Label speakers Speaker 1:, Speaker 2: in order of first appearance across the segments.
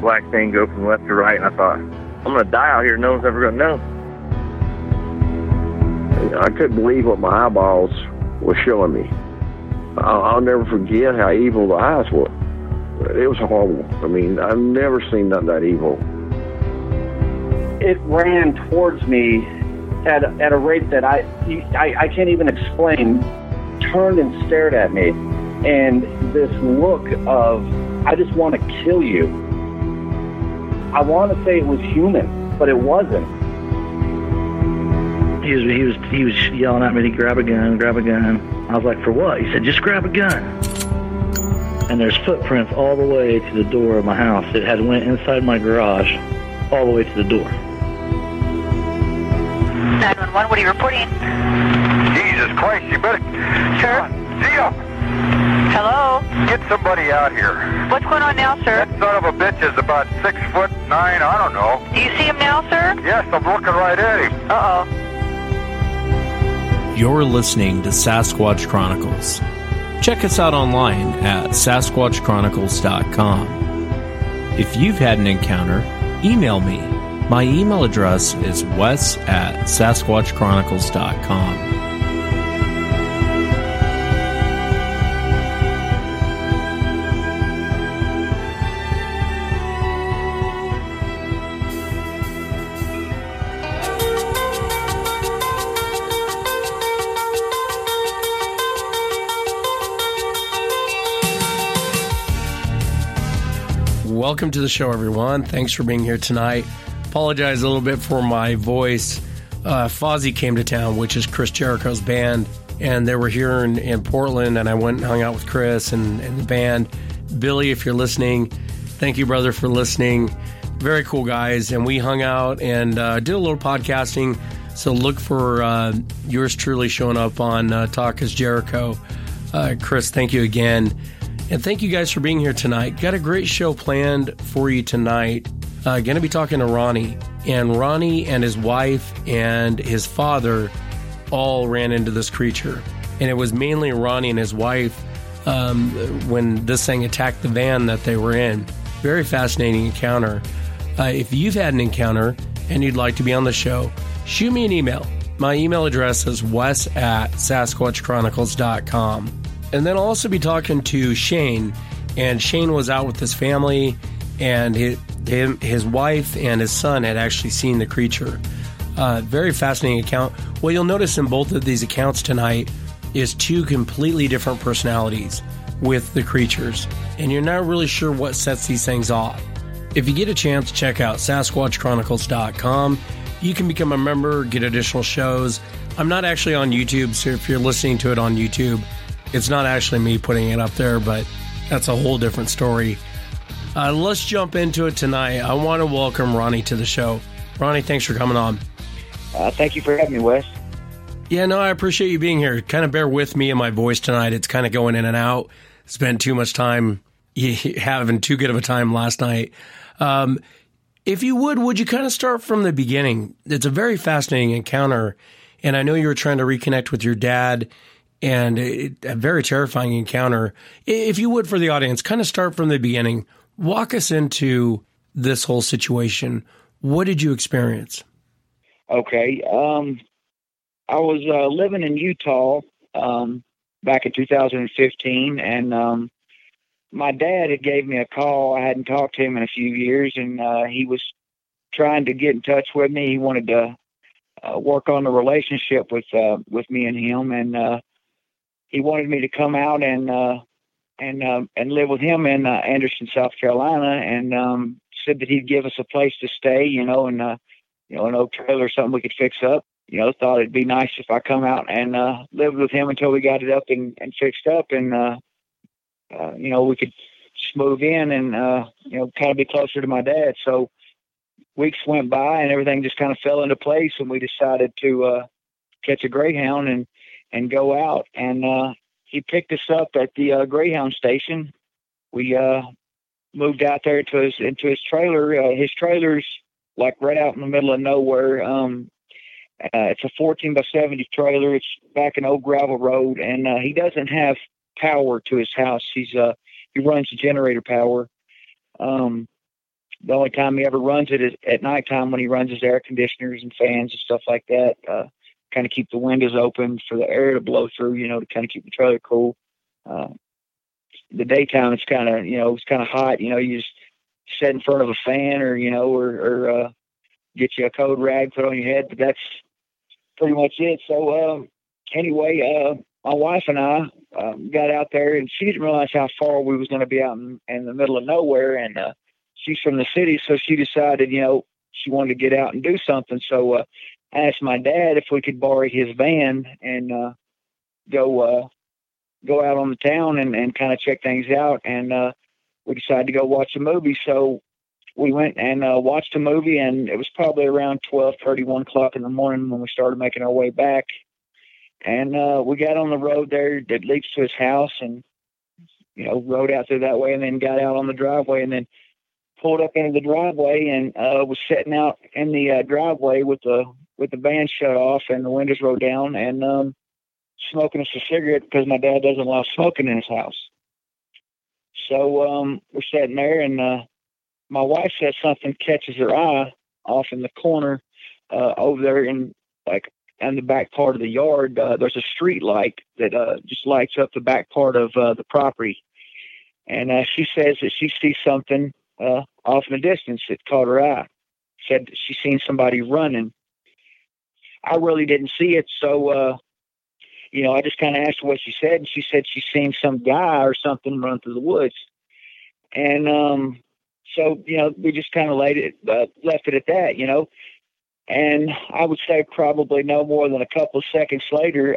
Speaker 1: black thing go from left to right, and I thought, I'm going to die out here. No one's ever going to know.
Speaker 2: I couldn't believe what my eyeballs were showing me. I'll never forget how evil the eyes were. It was horrible. I mean, I've never seen nothing that evil.
Speaker 3: It ran towards me at a rate that I can't even explain. Turned and stared at me, and this look of, I just want to kill you. I want to say it was human, but it wasn't.
Speaker 4: He was yelling at me to grab a gun. I was like, for what? He said, just grab a gun. And there's footprints all the way to the door of my house. It had went inside my garage, all the way to the door.
Speaker 5: 911, what are you reporting?
Speaker 6: Jesus Christ, you better...
Speaker 5: Sir?
Speaker 6: See ya!
Speaker 5: Hello?
Speaker 6: Get somebody out here.
Speaker 5: What's going on now, sir?
Speaker 6: That son of a bitch is about 6'9", I don't know.
Speaker 5: Do you see him now, sir?
Speaker 6: Yes, I'm looking right at him.
Speaker 5: Uh-oh.
Speaker 7: You're listening to Sasquatch Chronicles. Check us out online at SasquatchChronicles.com. If you've had an encounter, email me. My email address is wes@SasquatchChronicles.com. Welcome to the show, everyone. Thanks for being here tonight. Apologize a little bit for my voice. Fozzy came to town, which is Chris Jericho's band, and they were here in Portland, and I went and hung out with Chris and the band. Billy, if you're listening, thank you, brother, for listening. Very cool guys, and we hung out and did a little podcasting, so look for yours truly showing up on Talk is Jericho. Chris, thank you again. And thank you guys for being here tonight. Got a great show planned for you tonight. Going to be talking to Ronnie. And Ronnie and his wife and his father all ran into this creature. And it was mainly Ronnie and his wife when this thing attacked the van that they were in. Very fascinating encounter. If you've had an encounter and you'd like to be on the show, shoot me an email. My email address is wes@SasquatchChronicles.com. And then I'll also be talking to Shane, and Shane was out with his family, and his wife and his son had actually seen the creature. Very fascinating account. What you'll notice in both of these accounts tonight is two completely different personalities with the creatures, and you're not really sure what sets these things off. If you get a chance, check out SasquatchChronicles.com. You can become a member, get additional shows. I'm not actually on YouTube, so if you're listening to it on YouTube, it's not actually me putting it up there, but that's a whole different story. Let's jump into it tonight. I want to welcome Ronnie to the show. Ronnie, thanks for coming on.
Speaker 3: Thank you for having me, Wes.
Speaker 7: Yeah, no, I appreciate you being here. Kind of bear with me and my voice tonight. It's kind of going in and out. Spent too much time having too good of a time last night. If you would you kind of start from the beginning? It's a very fascinating encounter, and I know you were trying to reconnect with your dad, and a very terrifying encounter. If you would, for the audience, kind of start from the beginning. Walk us into this whole situation. What did you experience?
Speaker 3: Okay. I was living in Utah back in 2015, and my dad had gave me a call. I hadn't talked to him in a few years, and he was trying to get in touch with me. He wanted to work on the relationship with me and him, and he wanted me to come out and live with him in Anderson, South Carolina, and said that he'd give us a place to stay, and an old trailer or something we could fix up. Thought it'd be nice if I come out and lived with him until we got it up and fixed up, and we could just move in and kind of be closer to my dad. So weeks went by and everything just kind of fell into place, and we decided to catch a Greyhound and go out. And he picked us up at the Greyhound station. We moved out there into his trailer. His trailer's like right out in the middle of nowhere. It's a 14 by 70 trailer. It's back an old gravel road, and he doesn't have power to his house. He runs generator power. The only time he ever runs it is at nighttime when he runs his air conditioners and fans and stuff like that. Kind of keep the windows open for the air to blow through, to kind of keep the trailer cool. The daytime, it's kind of, it's kind of hot. You just sit in front of a fan or get you a cold rag put on your head, but that's pretty much it. So anyway, my wife and I got out there, and she didn't realize how far we was going to be out in the middle of nowhere. And she's from the city, so she decided, she wanted to get out and do something. So I asked my dad if we could borrow his van and go out on the town and kind of check things out. And we decided to go watch a movie. So we went and watched a movie, and it was probably around 12:30, 1 o'clock in the morning when we started making our way back. And we got on the road there that leads to his house and, rode out through that way and then got out on the driveway and then pulled up into the driveway and was sitting out in the driveway with the van shut off and the windows rolled down and smoking us a cigarette because my dad doesn't allow smoking in his house. So we're sitting there, and my wife says something catches her eye off in the corner over there in the back part of the yard. There's a street light that just lights up the back part of the property. And she says that she sees something off in the distance that caught her eye. Said that she seen somebody running. I really didn't see it, so I just kind of asked her what she said, and she said she seen some guy or something run through the woods. And so we just kind of left it at that, And I would say probably no more than a couple of seconds later,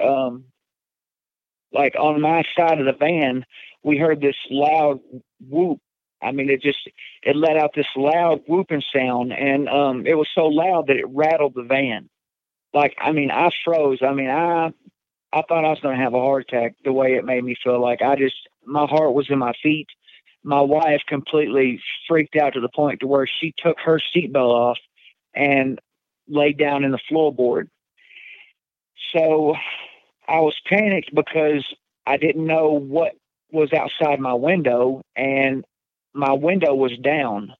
Speaker 3: on my side of the van, we heard this loud whoop. I mean, it let out this loud whooping sound, and it was so loud that it rattled the van. I froze. I thought I was going to have a heart attack the way it made me feel. My heart was in my feet. My wife completely freaked out to the point to where she took her seatbelt off and laid down in the floorboard. So I was panicked because I didn't know what was outside my window, and my window was down.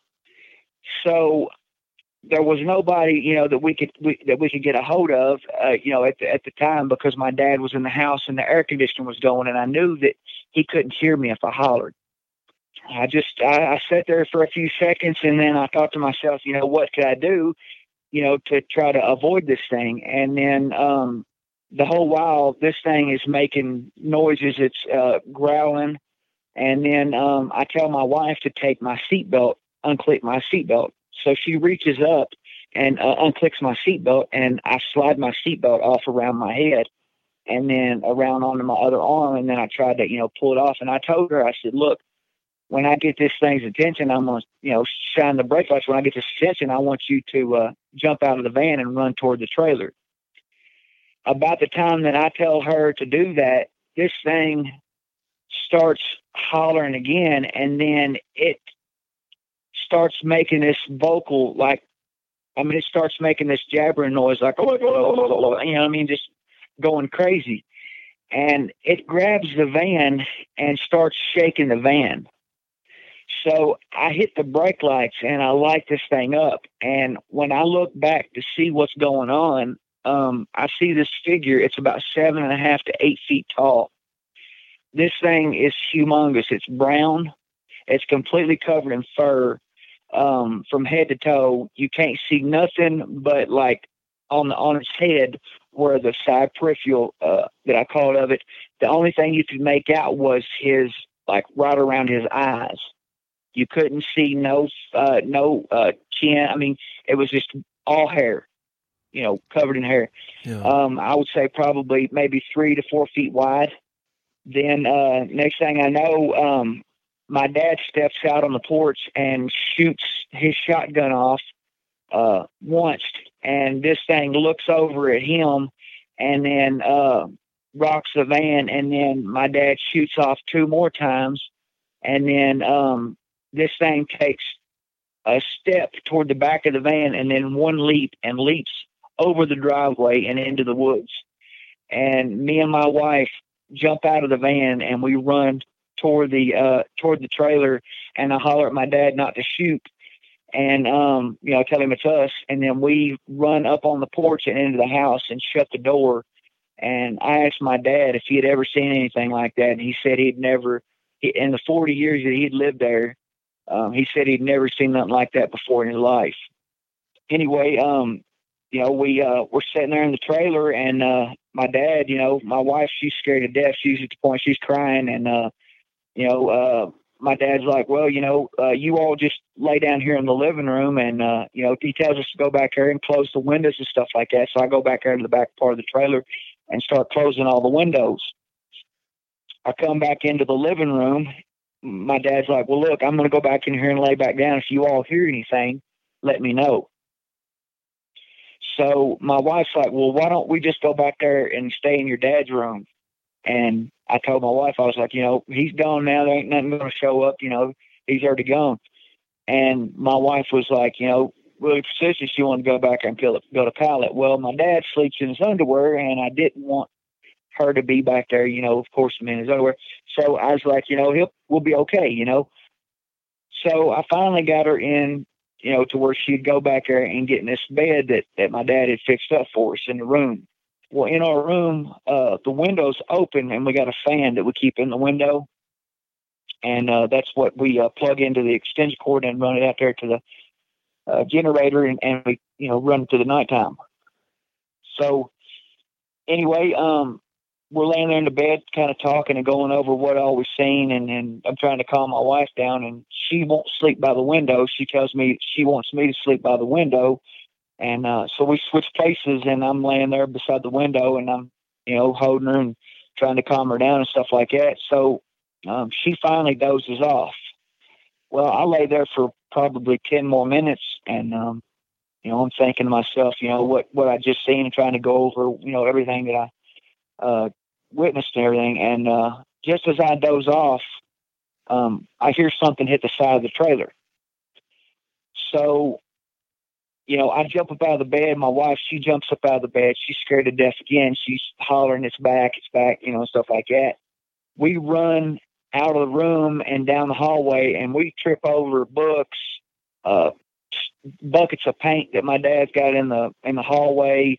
Speaker 3: So there was nobody, that we could get a hold of, at the time, because my dad was in the house and the air conditioner was going, and I knew that he couldn't hear me if I hollered. I sat there for a few seconds, and then I thought to myself, what could I do, to try to avoid this thing? And then the whole while, this thing is making noises. It's growling. And then I tell my wife to take my seatbelt, unclip my seatbelt. So she reaches up and unclicks my seatbelt, and I slide my seatbelt off around my head and then around onto my other arm. And then I tried to, pull it off. And I told her, I said, look, when I get this thing's attention, I'm going to, shine the brake lights. When I get this attention, I want you to jump out of the van and run toward the trailer. About the time that I tell her to do that, this thing starts hollering again, and then it starts making this vocal, it starts making this jabbering noise, just going crazy. And it grabs the van and starts shaking the van. So I hit the brake lights and I light this thing up. And when I look back to see what's going on, I see this figure. It's about 7.5 to 8 feet tall. This thing is humongous. It's brown. It's completely covered in fur. From head to toe, you can't see nothing but on its head, where the side peripheral that I called of it, the only thing you could make out was his right around his eyes. You couldn't see no chin. It was just all hair, covered in hair. Yeah. I would say probably maybe 3 to 4 feet wide. Then next thing I know, my dad steps out on the porch and shoots his shotgun off once, and this thing looks over at him and then rocks the van, and then my dad shoots off 2 more times, and then this thing takes a step toward the back of the van and then one leap and leaps over the driveway and into the woods. And me and my wife jump out of the van and we run toward the trailer, and I holler at my dad not to shoot. and, tell him it's us. And then we run up on the porch and into the house and shut the door. And I asked my dad if he had ever seen anything like that. And he said he'd never, in the 40 years that he'd lived there, he said he'd never seen nothing like that before in his life. Anyway, we're sitting there in the trailer, and my dad, my wife, she's scared to death. She's at the point she's crying, and my dad's like, well, you all just lay down here in the living room, and he tells us to go back there and close the windows and stuff like that. So I go back there to the back part of the trailer and start closing all the windows. I come back into the living room. My dad's like, well, look, I'm going to go back in here and lay back down. If you all hear anything, let me know. So my wife's like, well, why don't we just go back there and stay in your dad's room? And I told my wife, I was like, he's gone now. There ain't nothing going to show up. He's already gone. And my wife was like, really persistent. She wanted to go back there and go to pallet. Well, my dad sleeps in his underwear, and I didn't want her to be back there, of course, I'm in his underwear. So I was like, we'll be okay, So I finally got her in, to where she'd go back there and get in this bed that my dad had fixed up for us in the room. Well, in our room, the window's open, and we got a fan that we keep in the window. And that's what we plug into the extension cord and run it out there to the generator, and we, run it to the nighttime. So anyway, we're laying there in the bed kind of talking and going over what all we've seen, and I'm trying to calm my wife down, and she won't sleep by the window. She tells me she wants me to sleep by the window. And so we switched places, and I'm laying there beside the window, and I'm, holding her and trying to calm her down and stuff like that. So she finally dozes off. Well, I lay there for probably 10 more minutes, and, I'm thinking to myself, what I just seen, and trying to go over, everything that I witnessed and everything. And just as I doze off, I hear something hit the side of the trailer. So, I jump up out of the bed. My wife, she jumps up out of the bed. She's scared to death again. She's hollering, it's back, stuff like that. We run out of the room and down the hallway, and we trip over books, buckets of paint that my dad's got in the hallway,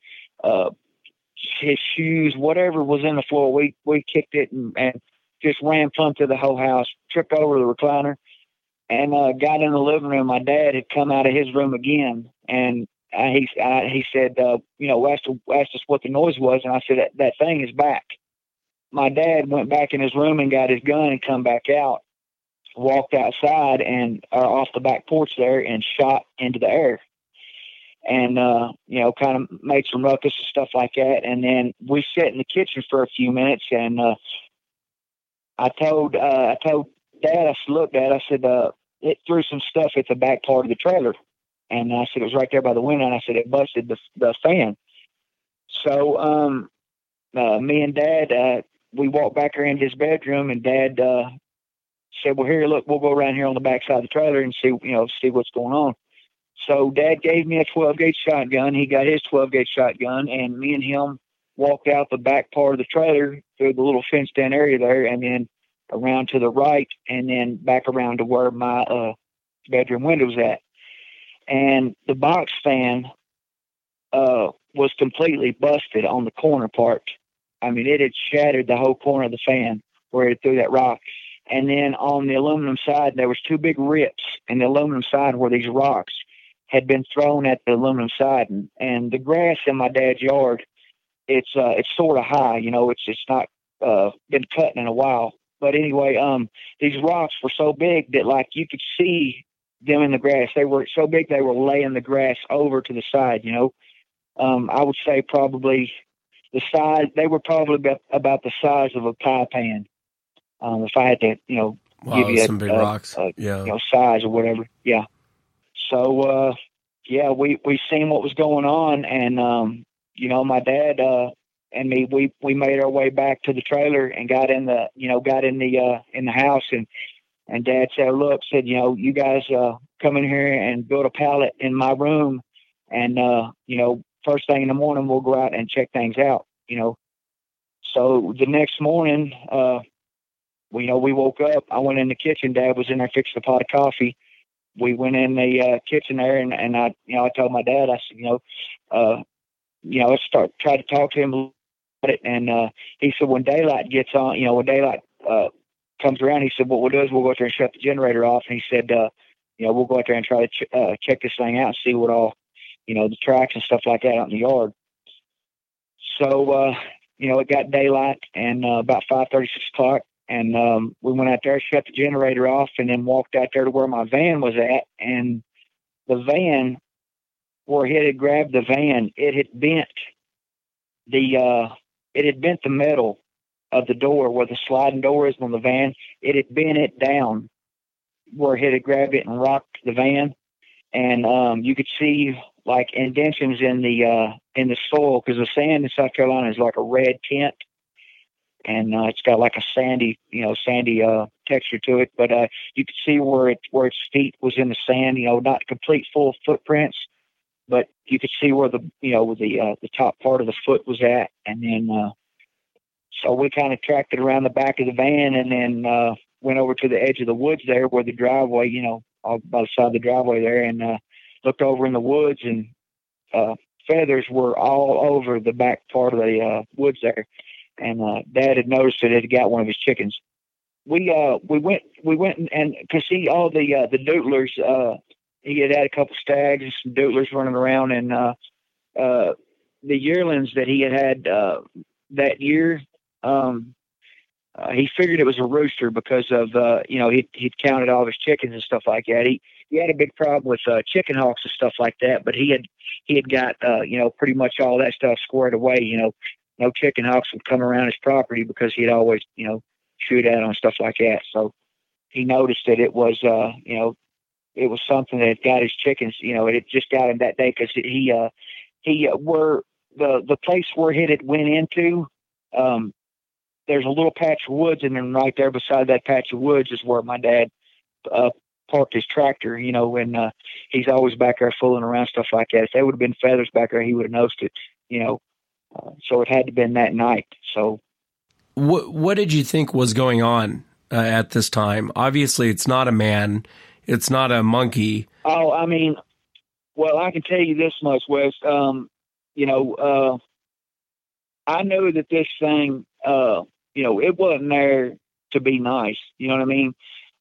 Speaker 3: his shoes, whatever was in the floor. We kicked it and just ran plumb through the whole house, tripped over the recliner, and got in the living room. My dad had come out of his room again, and he said, asked us what the noise was, and I said, that thing is back. My dad went back in his room and got his gun and come back out, walked outside and off the back porch there and shot into the air. And, kind of made some ruckus and stuff like that. And then we sat in the kitchen for a few minutes, and I told Dad, I said, look, Dad, I said, it threw some stuff at the back part of the trailer. And I said, it was right there by the window. And I said, it busted the fan. So me and Dad, we walked back there into his bedroom, and Dad said, well, here, look, we'll go around here on the back side of the trailer and see what's going on. So Dad gave me a 12-gauge shotgun. He got his 12-gauge shotgun, and me and him walked out the back part of the trailer through the little fenced-in area there, and then around to the right, and then back around to where my bedroom window's at. And the box fan was completely busted on the corner part. I mean, it had shattered the whole corner of the fan where it threw that rock. And then on the aluminum side, there was two big rips in the aluminum side where these rocks had been thrown at the aluminum side. And the grass in my dad's yard, it's sort of high, it's not been cut in a while. But anyway, these rocks were so big that, like, you could see them in the grass. They were so big they were laying the grass over to the side, I would say probably the size, they were probably about the size of a pie pan. If I had to, give you
Speaker 7: some big rocks,
Speaker 3: size or whatever. Yeah. So, we seen what was going on, and, my dad, and me, we made our way back to the trailer and got in the house, and Dad said, you guys, come in here and build a pallet in my room. And, first thing in the morning, we'll go out and check things out, So the next morning, we woke up. I went in the kitchen. Dad was in there fixing a pot of coffee. we went in the kitchen there, and I told my dad, I said, let's try to talk to him about it. And he said, when daylight gets on, when daylight comes around, he said, what we'll do is we'll go out there and shut the generator off. And he said, we'll go out there and try to check this thing out and see what all, the tracks and stuff like that out in the yard. So, it got daylight, and about 5:30, 6 o'clock, and we went out there, shut the generator off, and then walked out there to where my van was at. And the van, where it had grabbed the van, it had bent the metal of the door where the sliding door is on the van. It had bent it down where it had grabbed it and rocked the van. And you could see like indentions in the soil, because the sand in South Carolina is like a red tint, and it's got like a sandy texture to it. But you could see where its feet was in the sand. Not complete full footprints, but you could see where the top part of the foot was at. And then so we kind of tracked it around the back of the van, and then went over to the edge of the woods there where the driveway, by the side of the driveway there, and looked over in the woods, and feathers were all over the back part of the woods there. And Dad had noticed that it had got one of his chickens. We went and could see all the dootlers. He had a couple stags and some dootlers running around, and the yearlings that he had that year. He figured it was a rooster because of he'd counted all of his chickens and stuff like that. He had a big problem with chicken hawks and stuff like that, but he had got pretty much all that stuff squared away. No chicken hawks would come around his property because he'd always shoot at on stuff like that. So he noticed that it was it was something that had got his chickens. It had just got him that day, because he were the place where it had went into. There's a little patch of woods, and then right there beside that patch of woods is where my dad parked his tractor, and he's always back there fooling around, stuff like that. If there would have been feathers back there, he would have noticed it, so it had to have been that night. So
Speaker 7: what did you think was going on at this time? Obviously, it's not a man. It's not a monkey.
Speaker 3: Oh, I mean, well, I can tell you this much, Wes. I knew that this thing, it wasn't there to be nice. You know what I mean?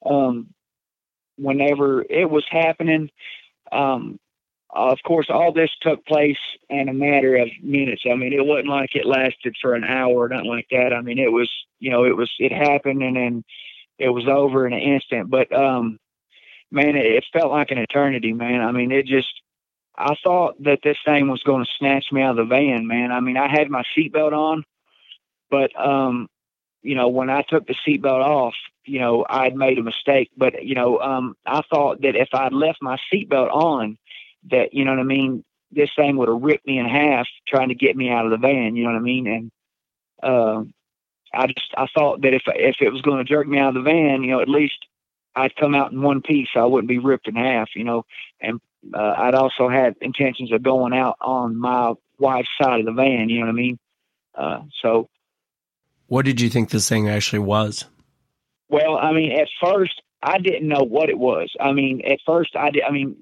Speaker 3: Whenever it was happening, of course, all this took place in a matter of minutes. I mean, it wasn't like it lasted for an hour or nothing like that. I mean, it happened, and then it was over in an instant. But, man, it felt like an eternity, man. I mean, I thought that this thing was going to snatch me out of the van, man. I mean, I had my seatbelt on, but, when I took the seatbelt off, I'd made a mistake. But, I thought that if I'd left my seatbelt on, that, this thing would have ripped me in half trying to get me out of the van, you know what I mean? And I thought that if it was going to jerk me out of the van, at least I'd come out in one piece. I wouldn't be ripped in half, and I'd also had intentions of going out on my wife's side of the van, you know what I mean? So.
Speaker 7: What did you think this thing actually was?
Speaker 3: Well, I mean, at first, I didn't know what it was. I mean, at first, like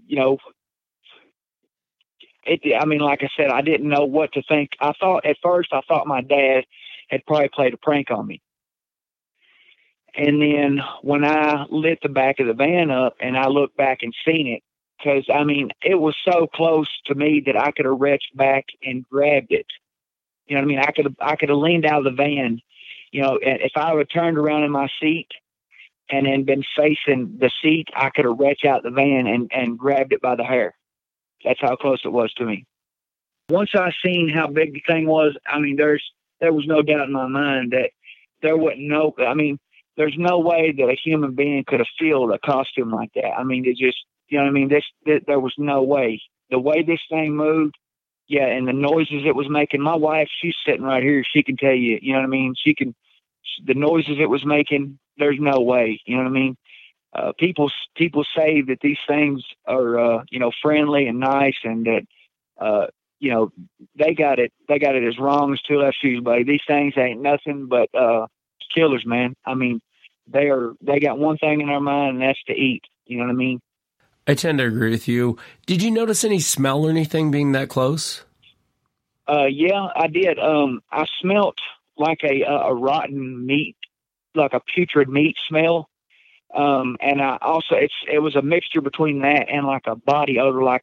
Speaker 3: I said, I didn't know what to think. I thought my dad had probably played a prank on me. And then when I lit the back of the van up and I looked back and seen it, because, I mean, it was so close to me that I could have reached back and grabbed it. You know what I mean? I could have leaned out of the van, if I would have turned around in my seat and then been facing the seat, I could have reached out the van and grabbed it by the hair. That's how close it was to me. Once I seen how big the thing was, I mean, there was no doubt in my mind that there's no way that a human being could have filled a costume like that. I mean, it just, there was no way. The way this thing moved, yeah, and the noises it was making. My wife, she's sitting right here. She can tell you, you know what I mean? The noises it was making, there's no way, you know what I mean? People say that these things are, friendly and nice, and that, they got it as wrong as two left shoes, buddy. These things ain't nothing but killers, man. I mean, they got one thing in their mind, and that's to eat. You know what I mean?
Speaker 7: I tend to agree with you. Did you notice any smell or anything being that close?
Speaker 3: Yeah, I did. I smelt like a rotten meat, like a putrid meat smell. And I also, it was a mixture between that and like a body odor, like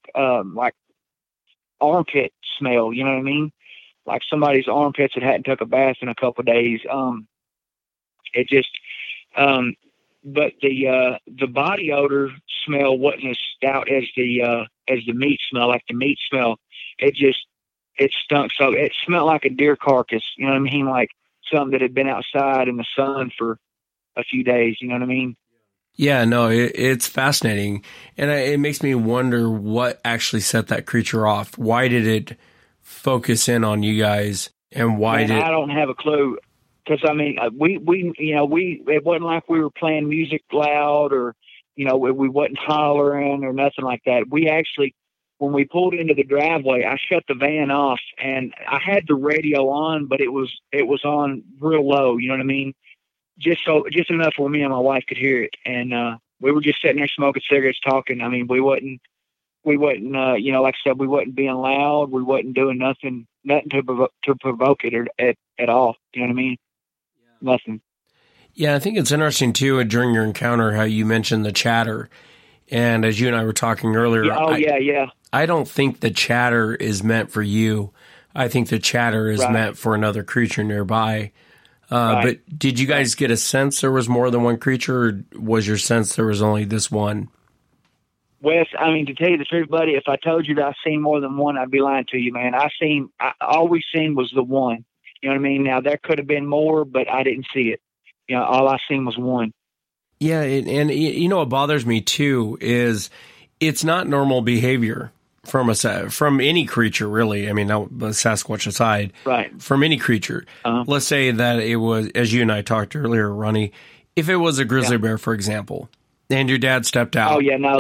Speaker 3: armpit smell. You know what I mean? Like somebody's armpits that hadn't took a bath in a couple of days. It just, but the body odor smell wasn't as stout as the meat smell. Like the meat smell, it stunk. So it smelled like a deer carcass. You know what I mean? Like something that had been outside in the sun for a few days. You know what I mean?
Speaker 7: Yeah, no, it's fascinating. And it makes me wonder what actually set that creature off. Why did it focus in on you guys? And why
Speaker 3: I don't have a clue. Because, I mean, it wasn't like we were playing music loud or, we wasn't hollering or nothing like that. We actually, when we pulled into the driveway, I shut the van off and I had the radio on, but it was on real low. You know what I mean? Just enough where me and my wife could hear it. And we were just sitting there smoking cigarettes, talking. I mean, we wasn't, like I said, we wasn't being loud. We wasn't doing nothing to provoke it at all. You know what I mean? Nothing.
Speaker 7: Yeah, I think it's interesting, too, during your encounter, how you mentioned the chatter. And as you and I were talking earlier,
Speaker 3: yeah.
Speaker 7: I don't think the chatter is meant for you. I think the chatter is meant for another creature nearby. But did you guys get a sense there was more than one creature, or was your sense there was only this one?
Speaker 3: Wes, I mean, to tell you the truth, buddy, if I told you that I seen more than one, I'd be lying to you, man. All we seen was the one. You know what I mean? Now, there could have been more, but I didn't see it. All I seen was one.
Speaker 7: Yeah, and what bothers me, too, is it's not normal behavior from any creature, really. I mean, Sasquatch aside,
Speaker 3: right? From
Speaker 7: any creature. Let's say that it was, as you and I talked earlier, Ronnie, if it was a grizzly bear, for example, and your dad stepped out.
Speaker 3: Oh yeah, no,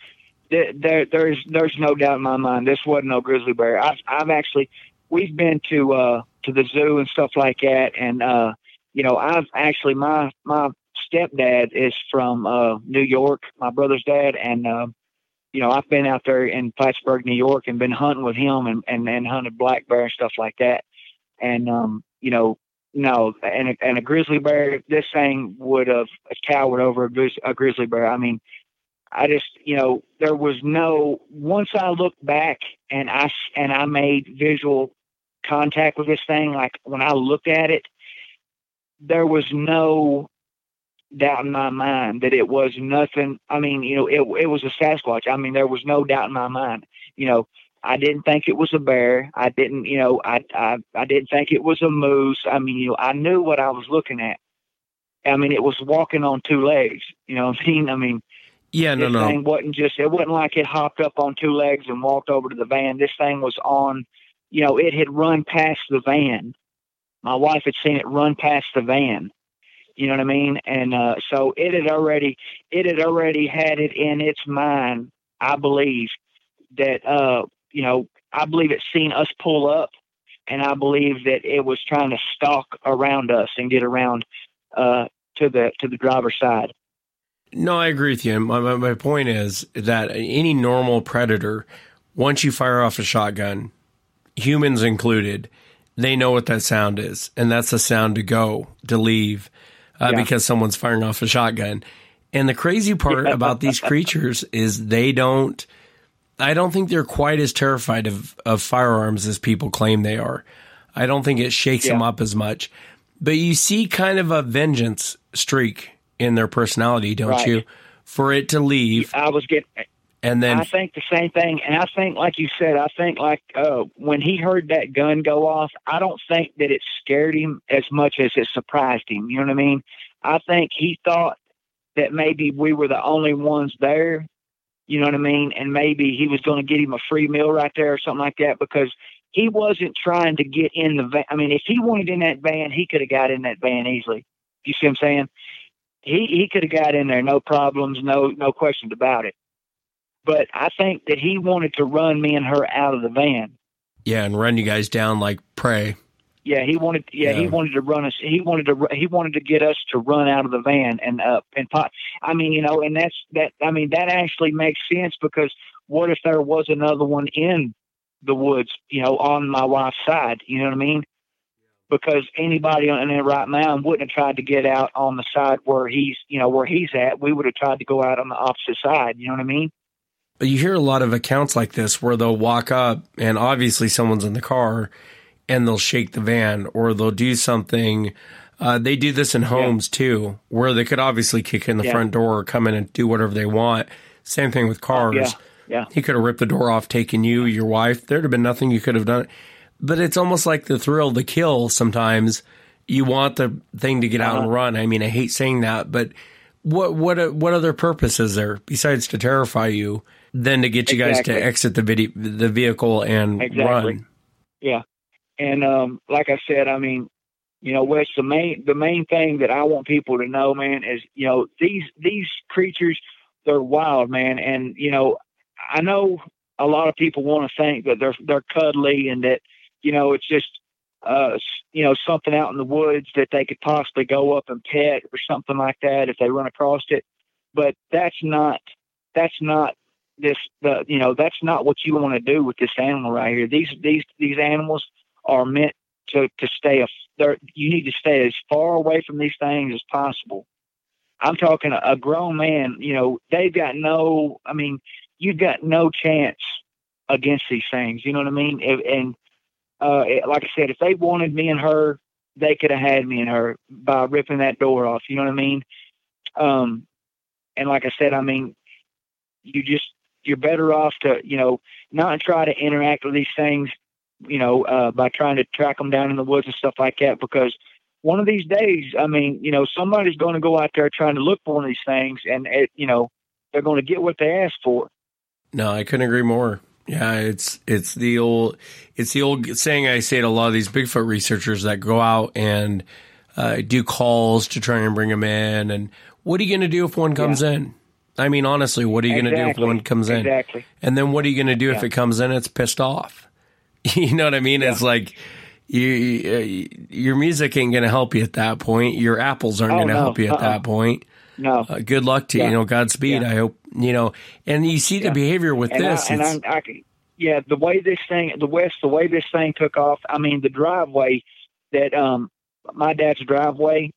Speaker 3: there's no doubt in my mind this wasn't no grizzly bear. I've actually, we've been to the zoo and stuff like that, and I've actually my stepdad is from New York, my brother's dad, and I've been out there in Plattsburgh, New York, and been hunting with him and hunted black bear and stuff like that. And, no, and a grizzly bear, this thing would have towered over a grizzly bear. I mean, I just, there was once I looked back and I made visual contact with this thing, like when I looked at it, there was no doubt in my mind that it was nothing. I mean, it was a Sasquatch. I mean, there was no doubt in my mind. I didn't think it was a bear. I didn't, I didn't think it was a moose. I mean, I knew what I was looking at. I mean, it was walking on two legs. You know what I mean? I mean,
Speaker 7: yeah,
Speaker 3: this thing it wasn't like it hopped up on two legs and walked over to the van. This thing was on, it had run past the van. My wife had seen it run past the van. You know what I mean? And so it had already had it in its mind, I believe, that I believe it seen us pull up, and I believe that it was trying to stalk around us and get around to the driver's side.
Speaker 7: No, I agree with you. My point is that any normal predator, once you fire off a shotgun, humans included, they know what that sound is, and that's the sound to leave. Because someone's firing off a shotgun. And the crazy part about these creatures is I don't think they're quite as terrified of firearms as people claim they are. I don't think it shakes them up as much. But you see kind of a vengeance streak in their personality, don't you? For it to leave. And then
Speaker 3: I think the same thing. And I think, like you said, when he heard that gun go off, I don't think that it scared him as much as it surprised him. You know what I mean? I think he thought that maybe we were the only ones there. You know what I mean? And maybe he was going to get him a free meal right there or something like that, because he wasn't trying to get in the van. I mean, if he wanted in that van, he could have got in that van easily. You see what I'm saying? He could have got in there, no problems, no questions about it. But I think that he wanted to run me and her out of the van.
Speaker 7: Yeah, and run you guys down like prey.
Speaker 3: Yeah, he wanted to run us. He wanted to get us to run out of the van and pot. I mean, you know, and that actually makes sense, because what if there was another one in the woods, you know, on my wife's side? You know what I mean? Because anybody in their right mind wouldn't have tried to get out on the side where he's at. We would have tried to go out on the opposite side. You know what I mean?
Speaker 7: You hear a lot of accounts like this where they'll walk up and obviously someone's in the car and they'll shake the van, or they'll do something. They do this in homes too, where they could obviously kick in the front door or come in and do whatever they want. Same thing with cars. He could have ripped the door off, taken you, your wife. There'd have been nothing you could have done. But it's almost like the thrill of the kill sometimes. You want the thing to get out and run. I mean, I hate saying that, but what other purpose is there besides to terrify you than to get you guys to exit the vehicle and run?
Speaker 3: Yeah. And like I said, I mean, you know, Wes, the main thing that I want people to know, man, is, you know, these creatures, they're wild, man. And, you know, I know a lot of people want to think that they're cuddly and that, you know, it's just, you know, something out in the woods that they could possibly go up and pet or something like that if they run across it. But that's not this, you know, that's not what you want to do with this animal right here. These animals are meant to stay, you need to stay as far away from these things as possible. I'm talking a grown man, you know, you've got no chance against these things. You know what I mean? And, like I said, if they wanted me and her, they could have had me and her by ripping that door off. You know what I mean? And like I said, I mean, you're better off to, you know, not try to interact with these things, you know, by trying to track them down in the woods and stuff like that, because one of these days, I mean, you know, somebody's going to go out there trying to look for one of these things, and you know, they're going to get what they asked for.
Speaker 7: No, I couldn't agree more. Yeah, it's the old saying I say to a lot of these Bigfoot researchers that go out and do calls to try and bring them in. And what are you going to do if one comes in? I mean, honestly, what are you going to do if one comes in?
Speaker 3: Exactly.
Speaker 7: And then what are you going to do if it comes in? It's pissed off. You know what I mean? It's like your music ain't going to help you at that point. Your apples aren't going to help you at that point.
Speaker 3: No.
Speaker 7: Good luck to you. You know, Godspeed. I hope, you know, and you see the behavior with this.
Speaker 3: The way this thing took off, I mean, the driveway that, my dad's driveway,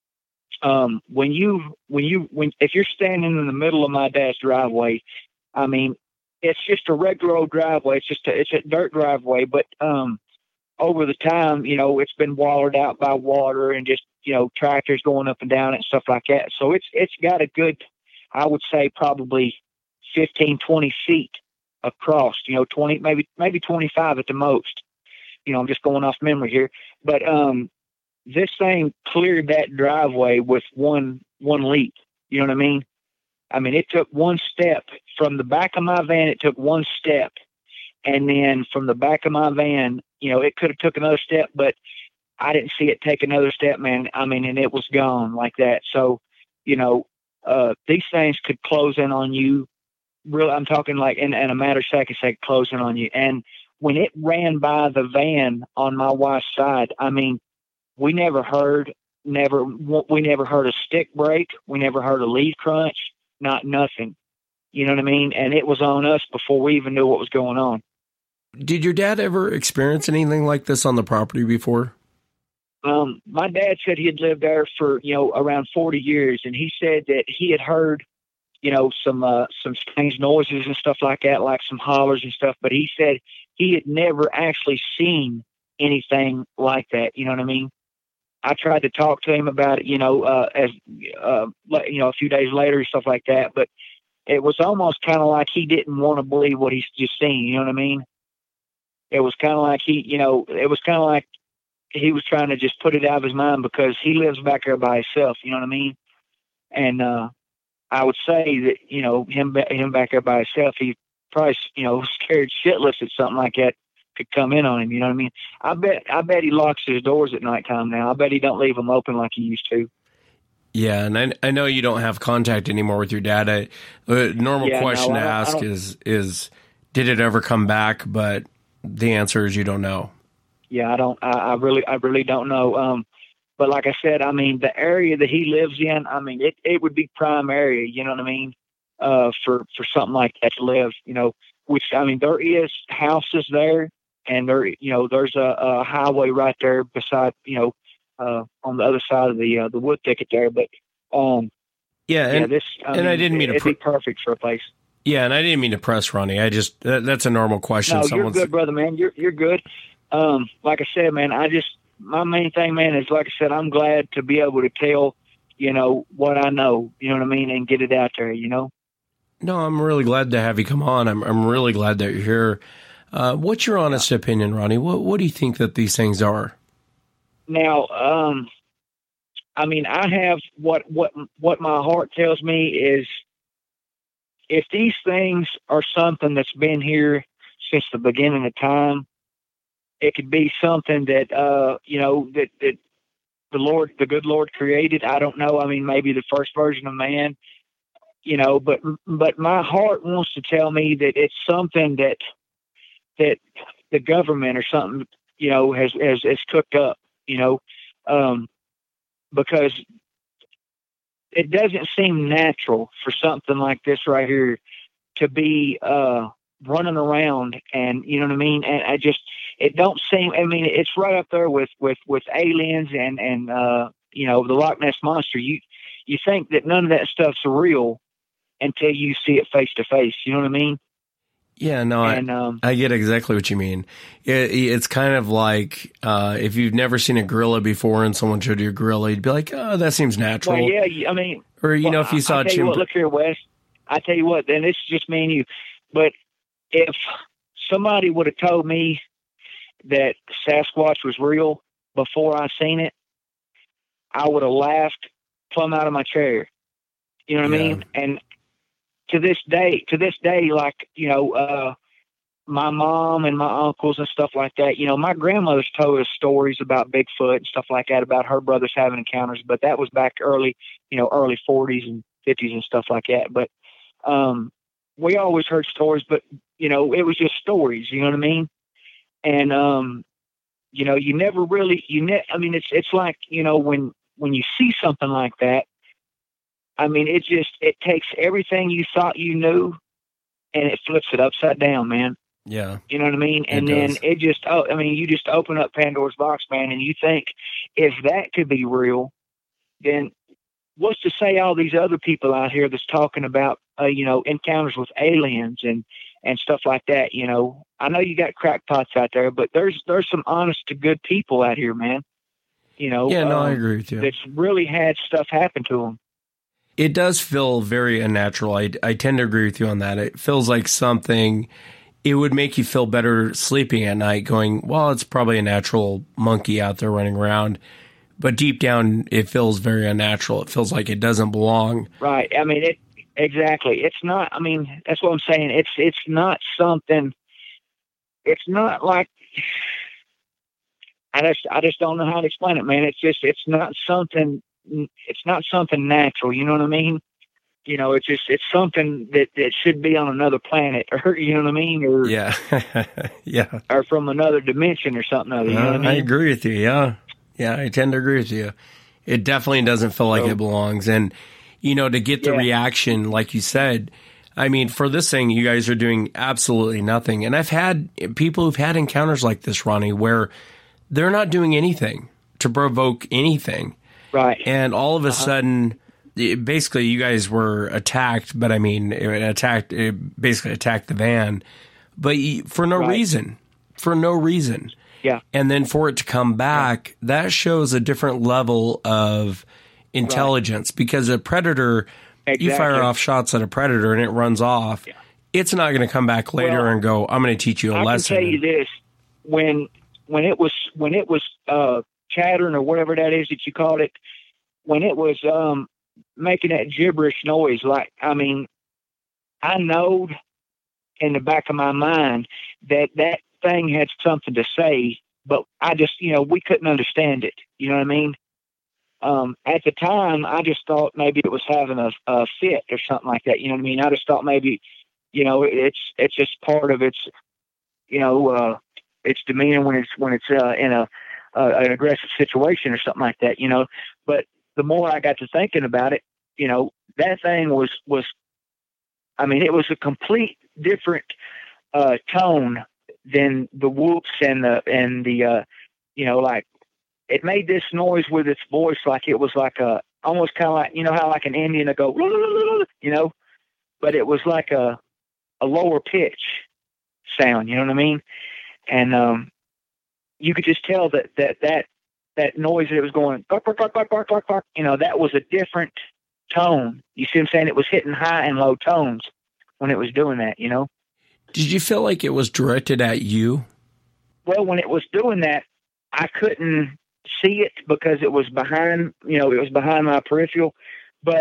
Speaker 3: if you're standing in the middle of my dad's driveway, I mean, it's just a regular old driveway. It's a dirt driveway, but, over the time, you know, it's been watered out by water and just, you know, tractors going up and down and stuff like that. So it's got a good, I would say probably 15, 20 feet across, you know, 20, maybe 25 at the most. You know, I'm just going off memory here, but, this thing cleared that driveway with one leap. You know what I mean? I mean, it took one step from the back of my van. It took one step. And then from the back of my van, you know, it could have took another step, but I didn't see it take another step, man. I mean, and it was gone like that. So, you know, these things could close in on you. Really, I'm talking like in a matter of seconds, they could close in on you. And when it ran by the van on my wife's side, I mean, we never heard a stick break. We never heard a leaf crunch, nothing. You know what I mean? And it was on us before we even knew what was going on.
Speaker 7: Did your dad ever experience anything like this on the property before?
Speaker 3: My dad said he had lived there for, you know, around 40 years. And he said that he had heard, you know, some strange noises and stuff like that, like some hollers and stuff. But he said he had never actually seen anything like that. You know what I mean? I tried to talk to him about it, you know, you know, a few days later and stuff like that. But it was almost kind of like he didn't want to believe what he's just seen. You know what I mean? It was kind of like he was trying to just put it out of his mind because he lives back there by himself. You know what I mean? And I would say that, you know, him back there by himself, he probably, you know, scared shitless that something like that could come in on him. You know what I mean? I bet he locks his doors at nighttime now. I bet he don't leave them open like he used to.
Speaker 7: Yeah, and I know you don't have contact anymore with your dad. A normal question to ask is, did it ever come back? But the answer is you don't know.
Speaker 3: Yeah, I really don't know. But like I said, I mean, the area that he lives in, I mean, it would be prime area, you know what I mean, for something like that to live, you know, which, I mean, there is houses there, and there, you know, there's a highway right there beside, you know, on the other side of the wood thicket there. But, this, I didn't mean it'd be perfect for a place.
Speaker 7: Yeah, and I didn't mean to press Ronnie. I just that's a normal question.
Speaker 3: No, you're good, brother, man. You're good. Like I said, man, my main thing, man, is like I said, I'm glad to be able to tell, you know, what I know, you know what I mean, and get it out there, you know.
Speaker 7: No, I'm really glad to have you come on. I'm really glad that you're here. What's your honest opinion, Ronnie? What do you think that these things are?
Speaker 3: Now, I mean, I have what my heart tells me is, if these things are something that's been here since the beginning of time, it could be something that, you know, that the good Lord created. I don't know. I mean, maybe the first version of man, you know, but my heart wants to tell me that it's something that the government or something, you know, has cooked up, you know, because it doesn't seem natural for something like this right here to be, running around, and you know what I mean? And it don't seem, I mean, it's right up there with aliens and you know, the Loch Ness Monster. You think that none of that stuff's real until you see it face to face. You know what I mean?
Speaker 7: Yeah, no, I get exactly what you mean. It's kind of like if you've never seen a gorilla before and someone showed you a gorilla, you'd be like, oh, that seems natural.
Speaker 3: Well, yeah, I mean,
Speaker 7: or you know, if you saw
Speaker 3: look here, Wes, I tell you what, then this is just me and you. But if somebody would have told me that Sasquatch was real before I seen it, I would have laughed plumb out of my chair. You know what I mean? And to this day, like, you know, my mom and my uncles and stuff like that, you know, my grandmother's told us stories about Bigfoot and stuff like that, about her brothers having encounters, but that was back early 40s and 50s and stuff like that. But, we always heard stories, but, you know, it was just stories, you know what I mean? And, you know, you never really, I mean, it's like, you know, when you see something like that, I mean, it takes everything you thought you knew and it flips it upside down, man.
Speaker 7: Yeah.
Speaker 3: You know what I mean? And then it just, I mean, you just open up Pandora's box, man, and you think, if that could be real, then what's to say all these other people out here that's talking about, you know, encounters with aliens and stuff like that, you know? I know you got crackpots out there, but there's some honest to good people out here, man. You know?
Speaker 7: Yeah, no, I agree with you.
Speaker 3: That's really had stuff happen to them.
Speaker 7: It does feel very unnatural. I tend to agree with you on that. It feels like something, it would make you feel better sleeping at night going, well, it's probably a natural monkey out there running around. But deep down, it feels very unnatural. It feels like it doesn't belong.
Speaker 3: Right. I mean, exactly. It's not, I mean, that's what I'm saying. It's not something, it's not like, I just don't know how to explain it, man. It's not something natural. You know what I mean? You know, it's something that should be on another planet, or, you know what I mean? Or,
Speaker 7: yeah. Yeah.
Speaker 3: Or from another dimension or something other. You know what I mean?
Speaker 7: I agree with you. Yeah. Yeah. I tend to agree with you. It definitely doesn't feel like it belongs. And, you know, to get the reaction, like you said, I mean, for this thing, you guys are doing absolutely nothing. And I've had people who've had encounters like this, Ronnie, where they're not doing anything to provoke anything.
Speaker 3: Right.
Speaker 7: And all of a sudden, basically, you guys were attacked, but I mean, it basically attacked the van, but for no reason. For no reason.
Speaker 3: Yeah.
Speaker 7: And then for it to come back, that shows a different level of intelligence, because a predator, you fire off shots at a predator and it runs off. Yeah. It's not going to come back later and go, I'm going to teach you a lesson.
Speaker 3: I can tell you this, when it was chattering, or whatever that is that you called it, when it was making that gibberish noise, like, I mean, I know in the back of my mind that thing had something to say, but I just, you know, we couldn't understand it. You know what I mean? At the time, I just thought maybe it was having a fit or something like that. You know what I mean? I just thought maybe, you know, it's just part of its, you know, its demeanor when it's in a an aggressive situation or something like that, you know. But the more I got to thinking about it, you know, that thing was, I mean, it was a complete different tone than the whoops and the you know, like it made this noise with its voice like it was like almost kind of like, you know, how like an Indian would go, you know, but it was like a lower pitch sound, you know what I mean? And you could just tell that noise that it was going, bark, bark, bark, bark, bark, bark, bark, you know, that was a different tone. You see what I'm saying? It was hitting high and low tones when it was doing that, you know?
Speaker 7: Did you feel like it was directed at you?
Speaker 3: Well, when it was doing that, I couldn't see it because it was behind, you know, it was behind my peripheral. But,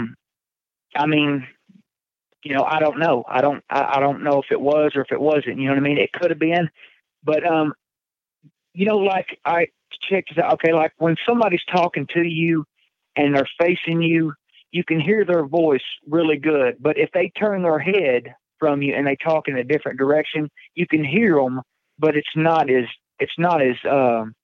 Speaker 3: I mean, you know, I don't know. I don't know if it was or if it wasn't, you know what I mean? It could have been, but, you know, like I checked it out. Okay. Like when somebody's talking to you and they're facing you, you can hear their voice really good. But if they turn their head from you and they talk in a different direction, you can hear them, but it's not as loud.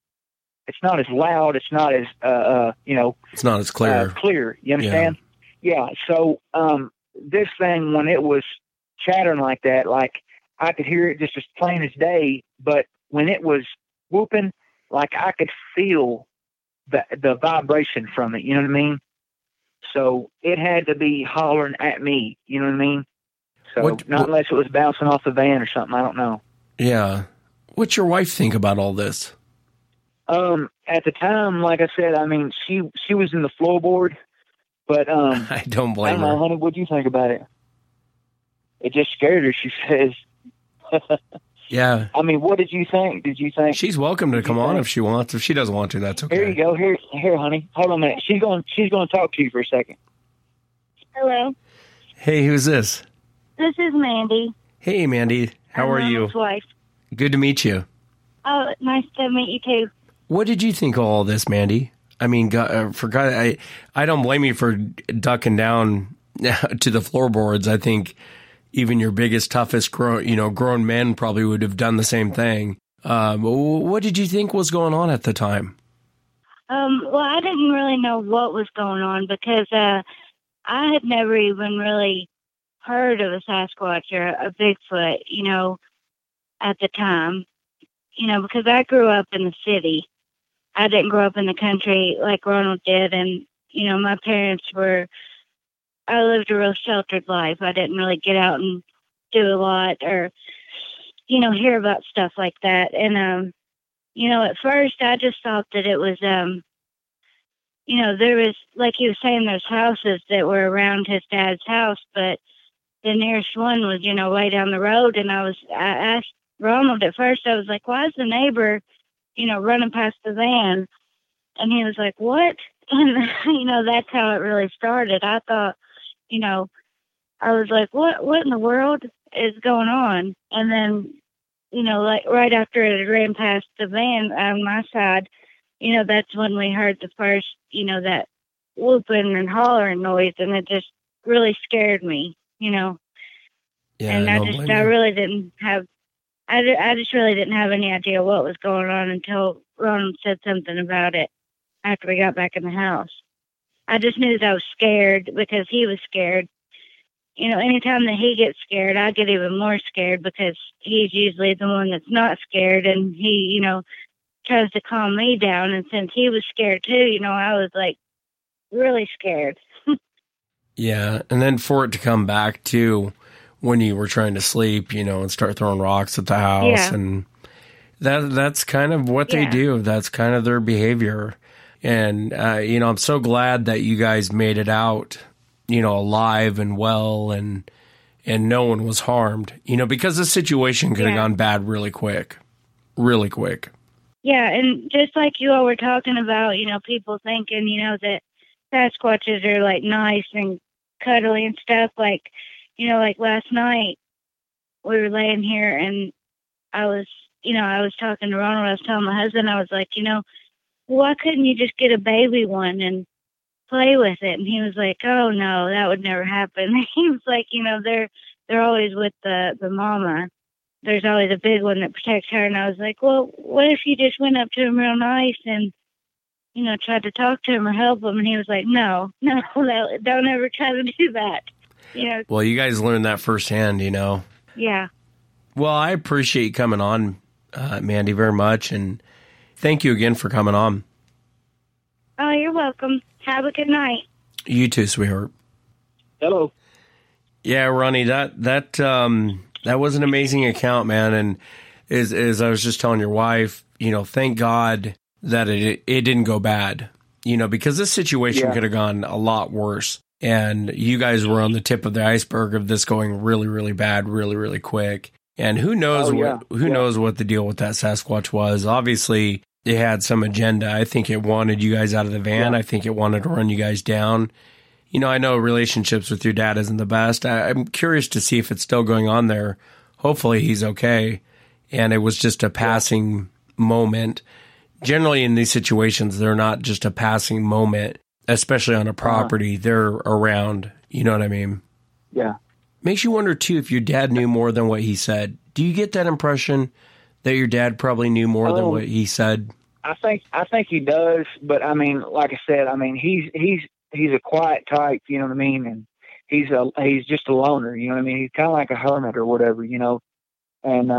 Speaker 3: It's not as, you know,
Speaker 7: it's not as clear.
Speaker 3: Clear. You understand? Yeah. So, this thing, when it was chattering like that, like I could hear it just as plain as day, but when it was whooping, like I could feel the vibration from it. You know what I mean? So it had to be hollering at me. You know what I mean? So unless it was bouncing off the van or something. I don't know.
Speaker 7: Yeah. What's your wife think about all this?
Speaker 3: At the time, like I said, I mean, she was in the floorboard, but
Speaker 7: I don't blame her.
Speaker 3: I don't know, honey. What do you think about it? It just scared her. She says.
Speaker 7: Yeah.
Speaker 3: I mean, what did you think? Did you think
Speaker 7: she's welcome to come on if she wants? If she doesn't want to, that's okay.
Speaker 3: Here you go. Here, honey. Hold on a minute. She's going to talk to you for a second.
Speaker 8: Hello.
Speaker 7: Hey, who's this?
Speaker 8: This is Mandy.
Speaker 7: Hey, Mandy. How are you?
Speaker 8: I'm wife.
Speaker 7: Good to meet you.
Speaker 8: Oh, nice to meet you too.
Speaker 7: What did you think of all this, Mandy? I mean, I don't blame you for ducking down to the floorboards. I think even your biggest, toughest grown men probably would have done the same thing. What did you think was going on at the time?
Speaker 8: Well, I didn't really know what was going on because I had never even really heard of a Sasquatch or a Bigfoot, you know, at the time. You know, because I grew up in the city. I didn't grow up in the country like Ronald did. And, you know, my parents I lived a real sheltered life. I didn't really get out and do a lot or, you know, hear about stuff like that. And, you know, at first I just thought that it was, you know, there was, like he was saying, there's houses that were around his dad's house, but the nearest one was, you know, way down the road. And I asked Ronald at first, I was like, why is the neighbor, you know, running past the van? And he was like, what? And, you know, that's how it really started. I thought, you know, I was like, what in the world is going on? And then, you know, like right after it ran past the van on my side, you know, that's when we heard the first, you know, that whooping and hollering noise, and it just really scared me, you know.
Speaker 7: Yeah,
Speaker 8: and I just really didn't have any idea what was going on until Ronald said something about it after we got back in the house. I just knew that I was scared because he was scared. You know, anytime that he gets scared, I get even more scared because he's usually the one that's not scared, and he, you know, tries to calm me down. And since he was scared too, you know, I was like really scared.
Speaker 7: Yeah, and then for it to come back to when you were trying to sleep, you know, and start throwing rocks at the house, and that's kind of what they do. That's kind of their behavior. And, you know, I'm so glad that you guys made it out, you know, alive and well, and no one was harmed, you know, because the situation could have gone bad really quick.
Speaker 8: Yeah, and just like you all were talking about, you know, people thinking, you know, that Sasquatches are, like, nice and cuddly and stuff. Like, you know, like last night we were laying here and I was talking to Ronald. I was telling my husband, I was like, you know, why couldn't you just get a baby one and play with it? And he was like, oh no, that would never happen. He was like, you know, they're always with the mama. there's always a big one that protects her. And I was like, well, what if you just went up to him real nice and, you know, tried to talk to him or help him? And he was like, no, don't ever try to do that. You know?
Speaker 7: Well, you guys learned that firsthand, you know.
Speaker 8: Yeah.
Speaker 7: Well, I appreciate you coming on, Mandy, very much. And thank you again for coming on.
Speaker 8: Oh, you're welcome. Have a good night.
Speaker 7: You too, sweetheart.
Speaker 3: Hello.
Speaker 7: Yeah, Ronnie, that was an amazing account, man. And as I was just telling your wife, you know, thank God that it didn't go bad, you know, because this situation could have gone a lot worse. And you guys were on the tip of the iceberg of this going really, really bad, really, really quick. And who knows knows what the deal with that Sasquatch was. Obviously, it had some agenda. I think it wanted you guys out of the van. I think it wanted to run you guys down. You know, I know relationships with your dad isn't the best. I'm curious to see if it's still going on there. Hopefully he's okay. And it was just a passing moment. Generally in these situations, they're not just a passing moment, especially on a property. They're around. You know what I mean?
Speaker 3: Yeah.
Speaker 7: Makes you wonder, too, if your dad knew more than what he said. Do you get that impression that your dad probably knew more than what he said?
Speaker 3: I think he does. But, I mean, like I said, I mean, he's a quiet type, you know what I mean? And he's just a loner, you know what I mean? He's kind of like a hermit or whatever, you know? And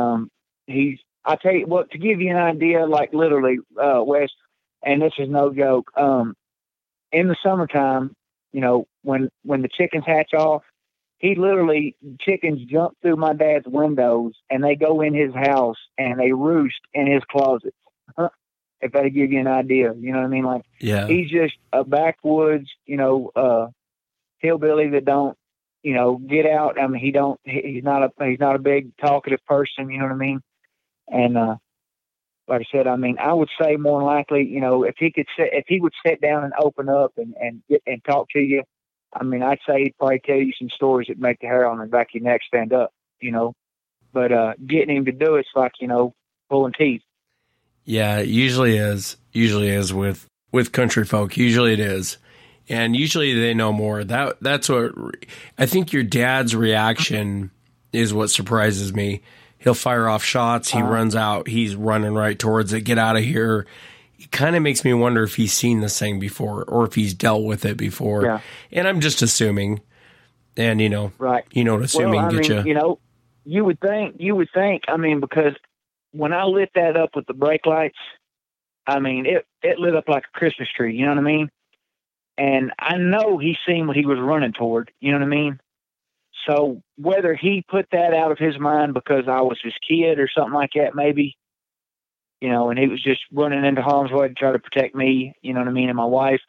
Speaker 3: I tell you what, to give you an idea, like literally, Wes, and this is no joke, in the summertime, you know, when the chickens hatch off, chickens jump through my dad's windows and they go in his house and they roost in his closet. If that'll give you an idea, you know what I mean? Like, he's just a backwoods, you know, hillbilly that don't, you know, get out. I mean, he's not a big talkative person, you know what I mean? And, like I said, I mean, I would say more than likely, you know, if he would sit down and open up and talk to you, I mean, I'd say he'd probably tell you some stories that make the hair on the back of your neck stand up, you know, but, getting him to do it's like, you know, pulling teeth.
Speaker 7: Yeah, it usually is with country folk. Usually it is. And usually they know more. That's what I think your dad's reaction is what surprises me. He'll fire off shots. He runs out. He's running right towards it. Get out of here. It kind of makes me wonder if he's seen this thing before or if he's dealt with it before. Yeah. And I'm just assuming. And, you know,
Speaker 3: right.
Speaker 7: You know what assuming
Speaker 3: well,
Speaker 7: get you.
Speaker 3: You know, you would think, I mean, because when I lit that up with the brake lights, I mean, it lit up like a Christmas tree. You know what I mean? And I know he seen what he was running toward. You know what I mean? So whether he put that out of his mind because I was his kid or something like that, maybe, you know, and he was just running into harm's way to try to protect me, you know what I mean, and my wife,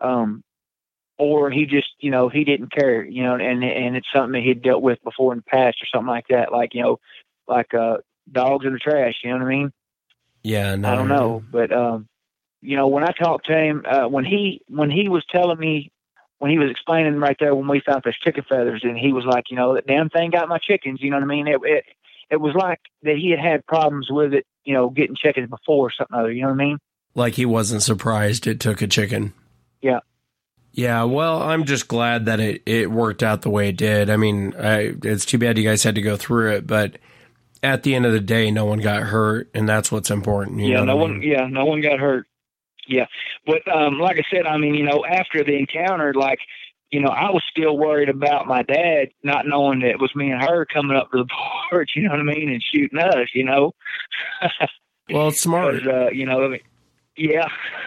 Speaker 3: or he just, you know, he didn't care, you know, and it's something that he'd dealt with before in the past or something like that, like, you know, like dogs in the trash, you know what I mean?
Speaker 7: Yeah, no,
Speaker 3: I don't know, but you know, when I talked to him, when he was telling me, when he was explaining right there when we found those chicken feathers, and he was like, you know, that damn thing got my chickens, you know what I mean? It was like that he had problems with it, you know, getting chickens before or something other, you know what I mean?
Speaker 7: Like he wasn't surprised it took a chicken.
Speaker 3: Yeah.
Speaker 7: Yeah, well, I'm just glad that it worked out the way it did. I mean, it's too bad you guys had to go through it, but at the end of the day, no one got hurt, and that's what's important.
Speaker 3: No one got hurt. Yeah. But like I said, I mean, you know, after the encounter, like, you know, I was still worried about my dad not knowing that it was me and her coming up to the porch, you know what I mean, and shooting us, you know.
Speaker 7: Well, it's smart.
Speaker 3: You know, I mean, yeah.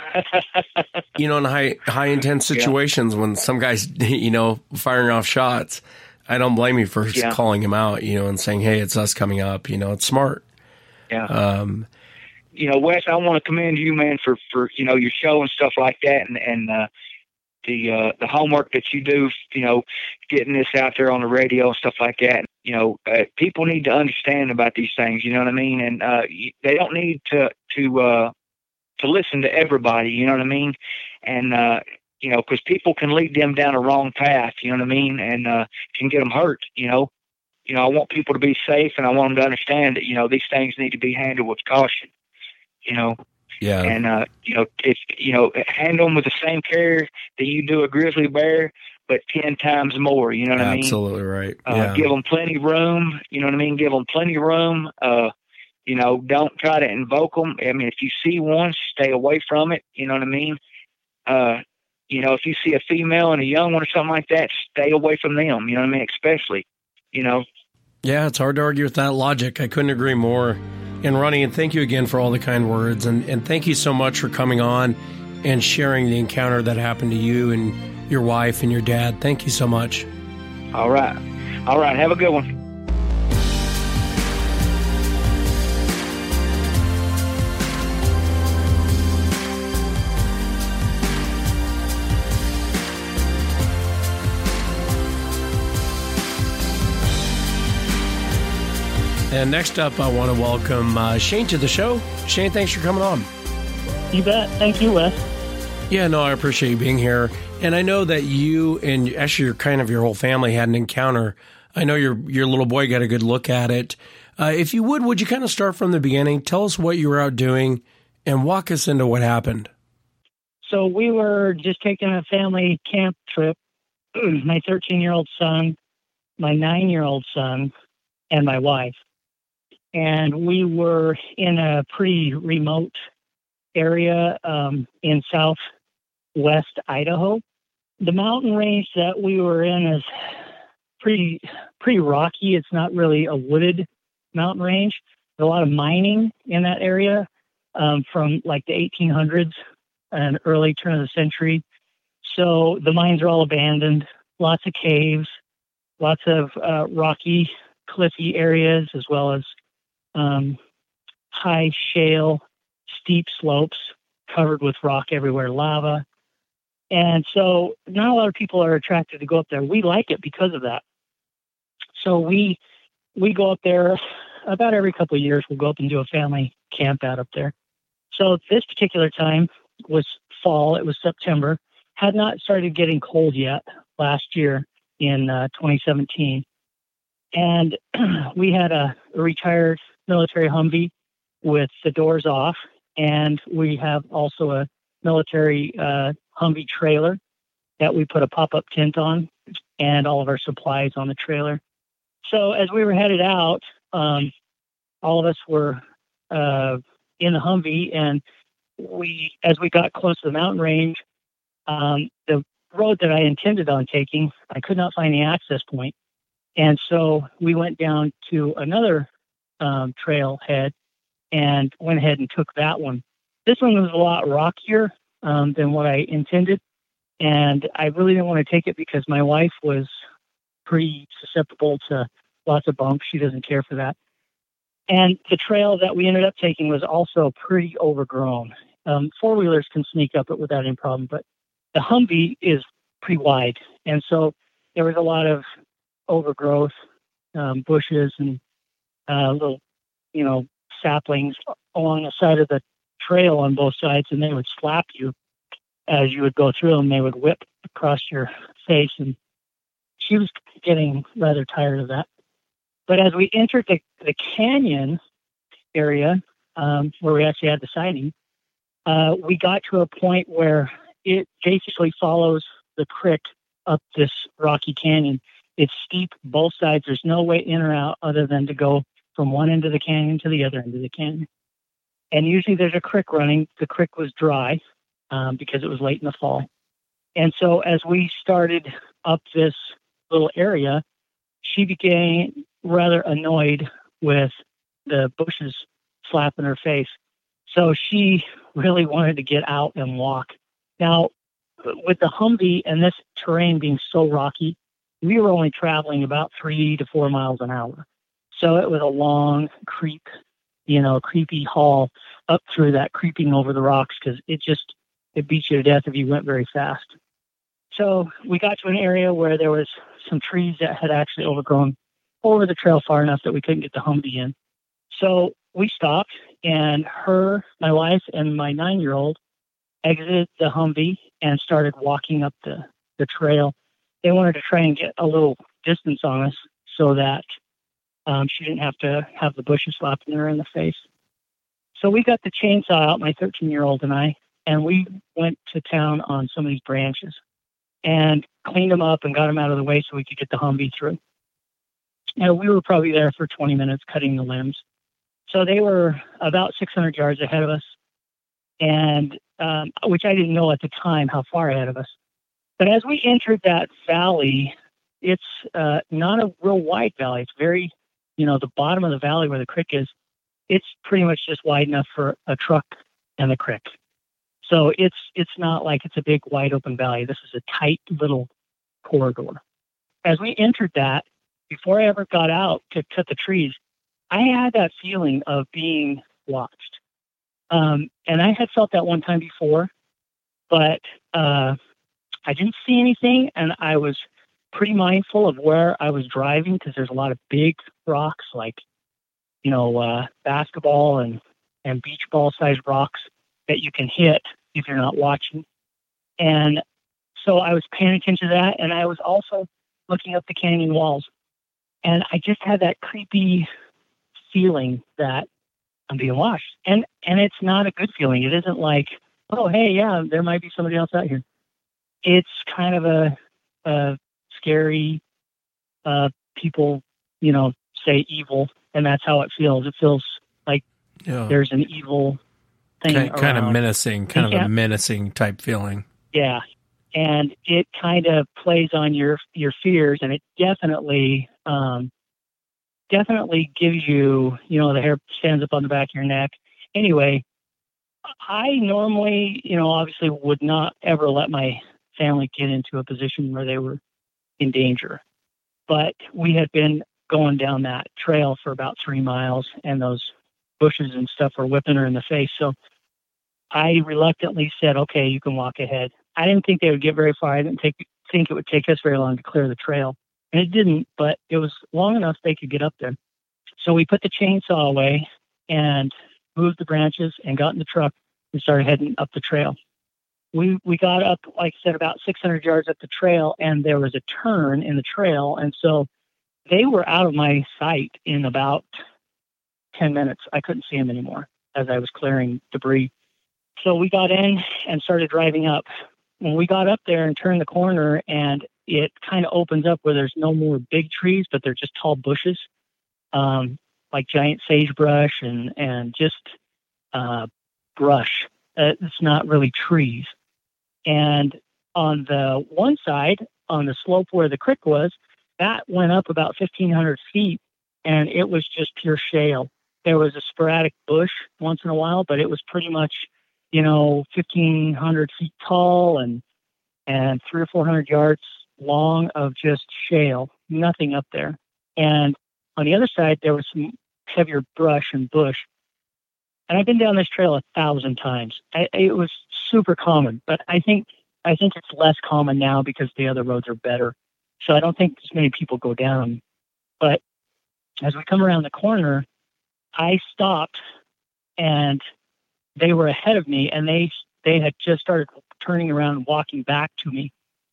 Speaker 7: You know, in high intense situations when some guy's, you know, firing off shots, I don't blame you for calling him out, you know, and saying, hey, it's us coming up. You know, it's smart.
Speaker 3: Yeah. You know, Wes, I want to commend you, man, for you know, your show and stuff like that, and the homework that you do, you know, getting this out there on the radio and stuff like that. You know, people need to understand about these things, you know what I mean? And they don't need to listen to everybody, you know what I mean? And, you know, because people can lead them down a wrong path, you know what I mean? And can get them hurt, you know. You know, I want people to be safe, and I want them to understand that, you know, these things need to be handled with caution. You know,
Speaker 7: yeah,
Speaker 3: and you know, if you know, handle them with the same care that you do a grizzly bear, but 10 times more. You know what I mean?
Speaker 7: Absolutely right.
Speaker 3: Give them plenty of room. You know what I mean? Give them plenty of room. Don't try to invoke them. I mean, if you see one, stay away from it. You know what I mean? If you see a female and a young one or something like that, stay away from them. You know what I mean? Especially,
Speaker 7: Yeah, it's hard to argue with that logic. I couldn't agree more. And Ronnie, and thank you again for all the kind words. And thank you so much for coming on and sharing the encounter that happened to you and your wife and your dad. Thank you so much.
Speaker 3: All right. Have a good one.
Speaker 7: And next up, I want to welcome Shane to the show. Shane, thanks for coming on.
Speaker 9: You bet. Thank you, Wes.
Speaker 7: Yeah, no, I appreciate you being here. And I know that you and actually your whole family had an encounter. I know your little boy got a good look at it. If you would you kind of start from the beginning? Tell us what you were out doing and walk us into what happened.
Speaker 9: So we were just taking a family camp trip. My 13-year-old son, my 9-year-old son, and my wife. And we were in a pretty remote area in southwest Idaho. The mountain range that we were in is pretty rocky. It's not really a wooded mountain range. There's a lot of mining in that area from like the 1800s and early turn of the century. So the mines are all abandoned, lots of caves, lots of rocky, cliffy areas, as well as high shale, steep slopes covered with rock everywhere, lava. And so not a lot of people are attracted to go up there. We like it because of that. So we go up there about every couple of years. We'll go up and do a family camp out up there. So this particular time was fall. It was September. Had not started getting cold yet last year in 2017. And we had a retired military Humvee with the doors off. And we have also a military Humvee trailer that we put a pop-up tent on and all of our supplies on the trailer. So as we were headed out, all of us were in the Humvee, and as we got close to the mountain range, the road that I intended on taking, I could not find the access point. And so we went down to another trailhead and went ahead and took that one. This one was a lot rockier than what I intended. And I really didn't want to take it because my wife was pretty susceptible to lots of bumps. She doesn't care for that. And the trail that we ended up taking was also pretty overgrown. Four-wheelers can sneak up it without any problem, but the Humvee is pretty wide. And so there was a lot of overgrowth, bushes and little, saplings along the side of the trail on both sides, and they would slap you as you would go through them. They would whip across your face, and she was getting rather tired of that. But as we entered the canyon area, where we actually had the sighting, we got to a point where it basically follows the creek up this rocky canyon. It's steep, both sides. There's no way in or out other than to go from one end of the canyon to the other end of the canyon. And usually there's a creek running. The creek was dry because it was late in the fall. And so as we started up this little area, she became rather annoyed with the bushes slapping her face. So she really wanted to get out and walk. Now, with the Humvee and this terrain being so rocky, we were only traveling about 3 to 4 miles an hour. So it was a long creepy haul up through that, creeping over the rocks, because it beat you to death if you went very fast. So we got to an area where there was some trees that had actually overgrown over the trail far enough that we couldn't get the Humvee in. So we stopped, and my wife, and my 9-year-old exited the Humvee and started walking up the trail. They wanted to try and get a little distance on us so that she didn't have to have the bushes slapping her in the face. So we got the chainsaw out, my 13-year-old and I, and we went to town on some of these branches. and cleaned them up and got them out of the way so we could get the Humvee through. And we were probably there for 20 minutes cutting the limbs. So they were about 600 yards ahead of us, and which I didn't know at the time how far ahead of us. But as we entered that valley, it's not a real wide valley. It's very, the bottom of the valley where the creek is, it's pretty much just wide enough for a truck and the creek. So it's not like it's a big wide open valley. This is a tight little corridor. As we entered that, before I ever got out to cut the trees, I had that feeling of being watched. And I had felt that one time before, but I didn't see anything, and I was pretty mindful of where I was driving because there's a lot of big rocks, like, basketball and beach ball sized rocks that you can hit if you're not watching. And so I was paying attention to that, and I was also looking up the canyon walls. And I just had that creepy feeling that I'm being watched. And it's not a good feeling. It isn't like, oh, hey, yeah, there might be somebody else out here. It's kind of a scary, people, say evil, and that's how it feels. It feels like there's an evil thing
Speaker 7: kind of
Speaker 9: around.
Speaker 7: Menacing, kind of a menacing type feeling.
Speaker 9: Yeah. And it kind of plays on your fears, and it definitely gives you, the hair stands up on the back of your neck. Anyway, I normally, obviously would not ever let my family get into a position where they were in danger. But we had been going down that trail for about 3 miles, and those bushes and stuff were whipping her in the face. So I reluctantly said, okay, you can walk ahead. I didn't think they would get very far. I didn't think it would take us very long to clear the trail. And it didn't, but it was long enough they could get up there. So we put the chainsaw away and moved the branches and got in the truck and started heading up the trail. We got up, like I said, about 600 yards up the trail, and there was a turn in the trail. And so they were out of my sight in about 10 minutes. I couldn't see them anymore as I was clearing debris. So we got in and started driving up. When we got up there and turned the corner, and it kind of opens up where there's no more big trees, but they're just tall bushes, like giant sagebrush and just brush. It's not really trees. And on the one side, on the slope where the creek was, that went up about 1,500 feet, and it was just pure shale. There was a sporadic bush once in a while, but it was pretty much, 1,500 feet tall and 300 or 400 yards long of just shale, nothing up there. And on the other side, there was some heavier brush and bush. And I've been down this trail 1,000 times. It was super common, but I think it's less common now because the other roads are better. So I don't think as many people go down them. But as we come around the corner, I stopped, and they were ahead of me, and they had just started turning around and walking back to me.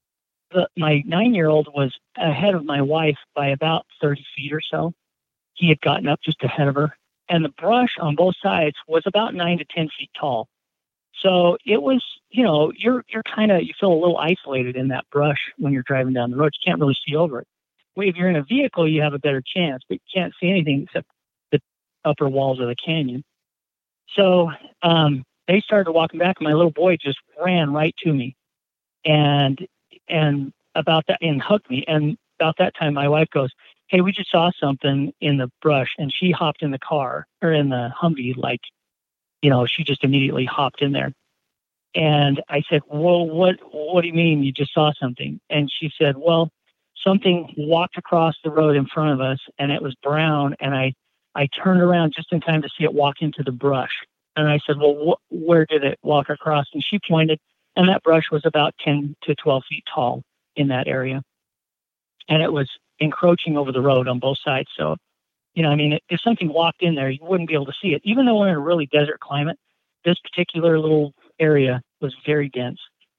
Speaker 9: My 9-year-old was ahead of my wife by about 30 feet or so. He had gotten up just ahead of her, and the brush on both sides was about 9 to 10 feet tall. So it was, you're kind of, you feel a little isolated in that brush when you're driving down the road. You can't really see over it. Well, if you're in a vehicle, you have a better chance, but you can't see anything except the upper walls of the canyon. So they started walking back, and my little boy just ran right to me and about that, and hugged me. And about that time, my wife goes, hey, we just saw something in the brush. And she hopped in the car, or in the Humvee, she just immediately hopped in there. And I said, well, what do you mean you just saw something? And she said, well, something walked across the road in front of us, and it was brown. And I turned around just in time to see it walk into the brush. And I said, well, where did it walk across? And she pointed, and that brush was about 10 to 12 feet tall in that area. And it was encroaching over the road on both sides. So, if something walked in there, you wouldn't be able to see it. Even though we're in a really desert climate, this particular little area was very dense.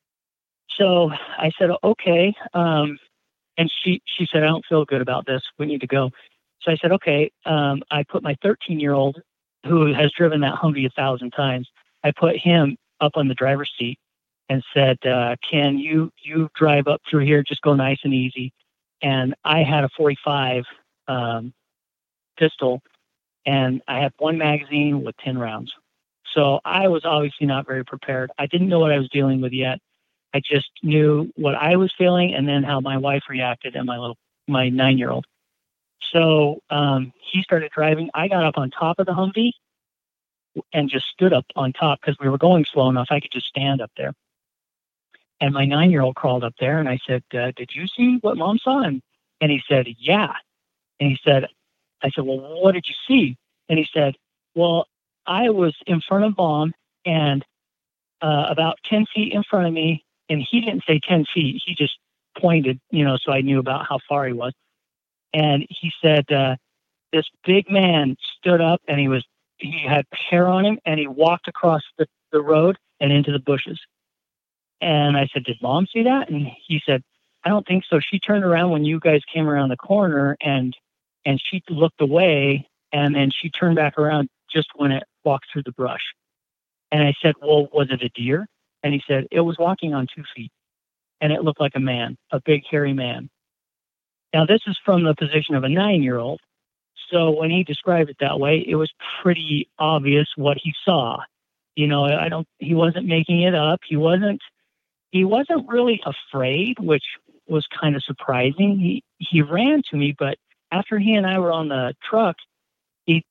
Speaker 9: So I said, okay. And she said, I don't feel good about this. We need to go. So I said, okay. I put my 13-year-old, who has driven that Humvee 1,000 times, I put him up on the driver's seat, and said, "Can you drive up through here? Just go nice and easy." And I had a .45 pistol, and I had one magazine with 10 rounds. So I was obviously not very prepared. I didn't know what I was dealing with yet. I just knew what I was feeling and then how my wife reacted and my 9-year-old. So he started driving. I got up on top of the Humvee and just stood up on top because we were going slow enough. I could just stand up there. And my 9-year-old crawled up there, and I said, "Did you see what Mom saw?" And he said, "Yeah." And I said, "Well, what did you see?" And he said, "Well, I was in front of Mom and about 10 feet in front of me." And he didn't say 10 feet. He just pointed, so I knew about how far he was. And he said, this big man stood up, and he had hair on him, and he walked across the road and into the bushes. And I said, "Did Mom see that?" And he said, "I don't think so. She turned around when you guys came around the corner, and she looked away, and then she turned back around just when it walked through the brush." And I said, "Well, was it a deer?" And he said, "It was walking on 2 feet, and it looked like a man, a big, hairy man." Now, this is from the position of a 9-year-old. So when he described it that way, it was pretty obvious what he saw. He wasn't making it up. He wasn't really afraid, which was kind of surprising. He ran to me, but after he and I were on the truck, he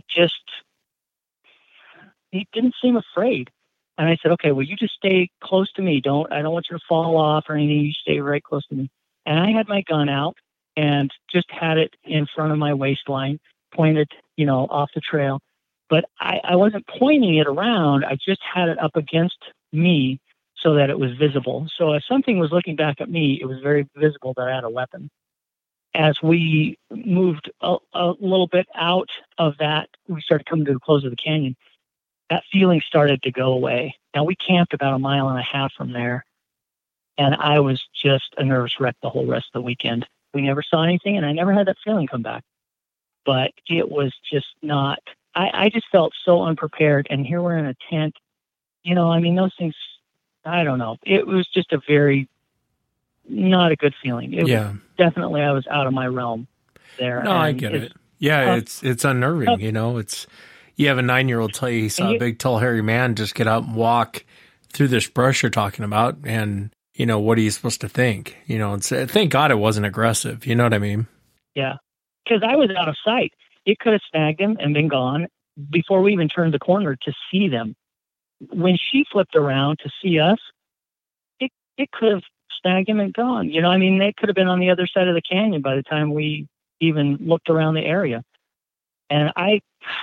Speaker 9: didn't seem afraid. And I said, "Okay, well, you just stay close to me. I don't want you to fall off or anything. You stay right close to me." And I had my gun out and just had it in front of my waistline, pointed, off the trail. But I wasn't pointing it around. I just had it up against me so that it was visible. So if something was looking back at me, it was very visible that I had a weapon. As we moved a little bit out of that, we started coming to the close of the canyon. That feeling started to go away. Now, we camped about 1.5 miles from there, and I was just a nervous wreck the whole rest of the weekend. We never saw anything, and I never had that feeling come back. But it was just not... I just felt so unprepared, and here we're in a tent. Those things, I don't know. It was just a very... not a good feeling. Definitely, I was out of my realm there.
Speaker 10: No, I get it. Yeah, it's unnerving, You have a 9-year-old tell you he saw a big, tall, hairy man just get up and walk through this brush you're talking about, and, what are you supposed to think? And say, thank God it wasn't aggressive. You know what I mean?
Speaker 9: Yeah, because I was out of sight. It could have snagged him and been gone before we even turned the corner to see them. When she flipped around to see us, it could have snagged him and gone. They could have been on the other side of the canyon by the time we even looked around the area. And I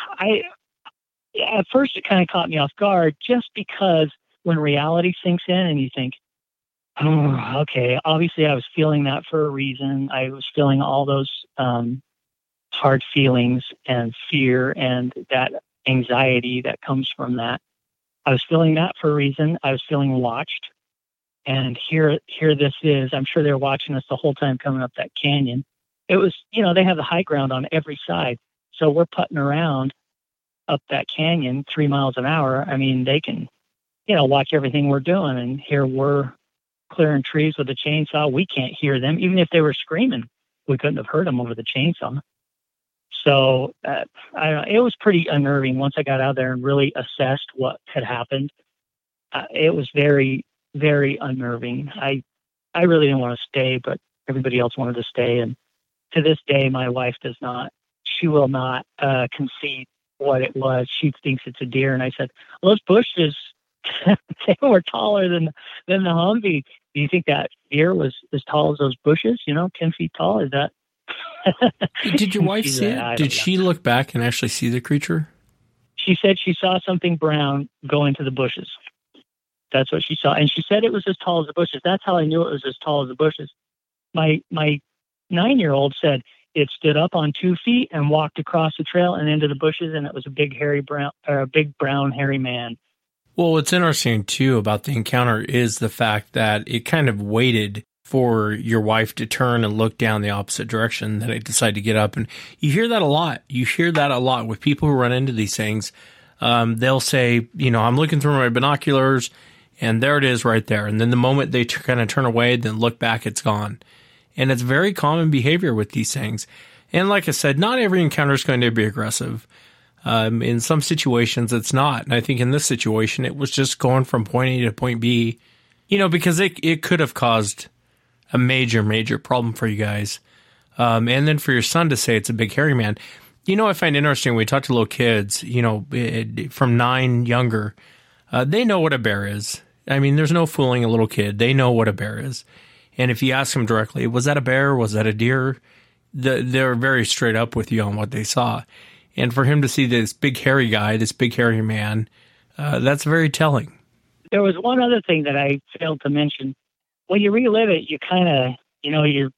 Speaker 9: at first it kind of caught me off guard, just because when reality sinks in and you think, "Oh, okay, obviously I was feeling that for a reason. I was feeling all those hard feelings and fear and that anxiety that comes from that. I was feeling that for a reason. I was feeling watched. And here this is. I'm sure they're watching us the whole time coming up that canyon. It was, they have the high ground on every side. So we're putting around up that canyon 3 miles an hour. They can, watch everything we're doing. And here we're clearing trees with a chainsaw. We can't hear them. Even if they were screaming, we couldn't have heard them over the chainsaw. So it was pretty unnerving once I got out there and really assessed what had happened. It was very, very unnerving. I really didn't want to stay, but everybody else wanted to stay. And to this day, my wife does not. She will not concede what it was. She thinks it's a deer. And I said, "Well, those bushes, they were taller than the Humvee. Do you think that deer was as tall as those bushes? 10 feet tall? Is that?"
Speaker 10: Did your wife see it? Did she look back and actually see the creature?
Speaker 9: She said she saw something brown go into the bushes. That's what she saw. And she said it was as tall as the bushes. That's how I knew it was as tall as the bushes. My 9-year-old said it stood up on 2 feet and walked across the trail and into the bushes, and it was a big brown hairy man.
Speaker 10: Well, what's interesting too about the encounter is the fact that it kind of waited for your wife to turn and look down the opposite direction, then it decided to get up. And you hear that a lot. You hear that a lot with people who run into these things. They'll say, I'm looking through my binoculars And there it is right there. And then the moment they kind of turn away, then look back, it's gone. And it's very common behavior with these things. And like I said, not every encounter is going to be aggressive. In some situations, it's not. And I think in this situation, it was just going from point A to point B, because it could have caused a major, major problem for you guys. And then for your son to say it's a big hairy man. I find interesting when we talk to little kids, from 9 younger, they know what a bear is. I mean, there's no fooling a little kid. They know what a bear is. And if you ask them directly, was that a bear? Was that a deer? They're very straight up with you on what they saw. And for him to see this big hairy guy, this big hairy man, that's very telling.
Speaker 9: There was one other thing that I failed to mention. When you relive it, you kind of, you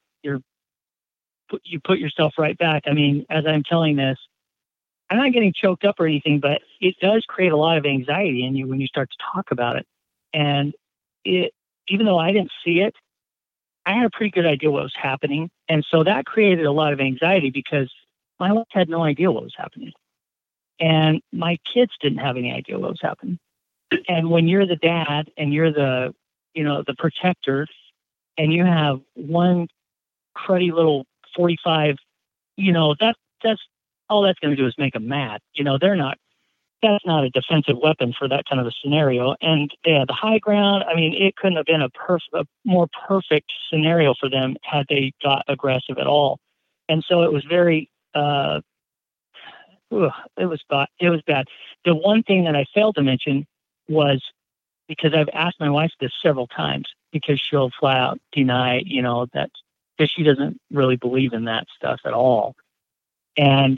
Speaker 9: put yourself right back. I mean, as I'm telling this, I'm not getting choked up or anything, but it does create a lot of anxiety in you when you start to talk about it. And even though I didn't see it, I had a pretty good idea what was happening. And so that created a lot of anxiety because my wife had no idea what was happening. And my kids didn't have any idea what was happening. And when you're the dad and you're the protector, and you have one cruddy little 45, that's all that's going to do is make them mad. That's not a defensive weapon for that kind of a scenario. And they had the high ground. I mean, it couldn't have been a more perfect scenario for them had they got aggressive at all. And so it was very, it was bad. The one thing that I failed to mention was, because I've asked my wife this several times, because she'll flat out deny, that, because she doesn't really believe in that stuff at all. And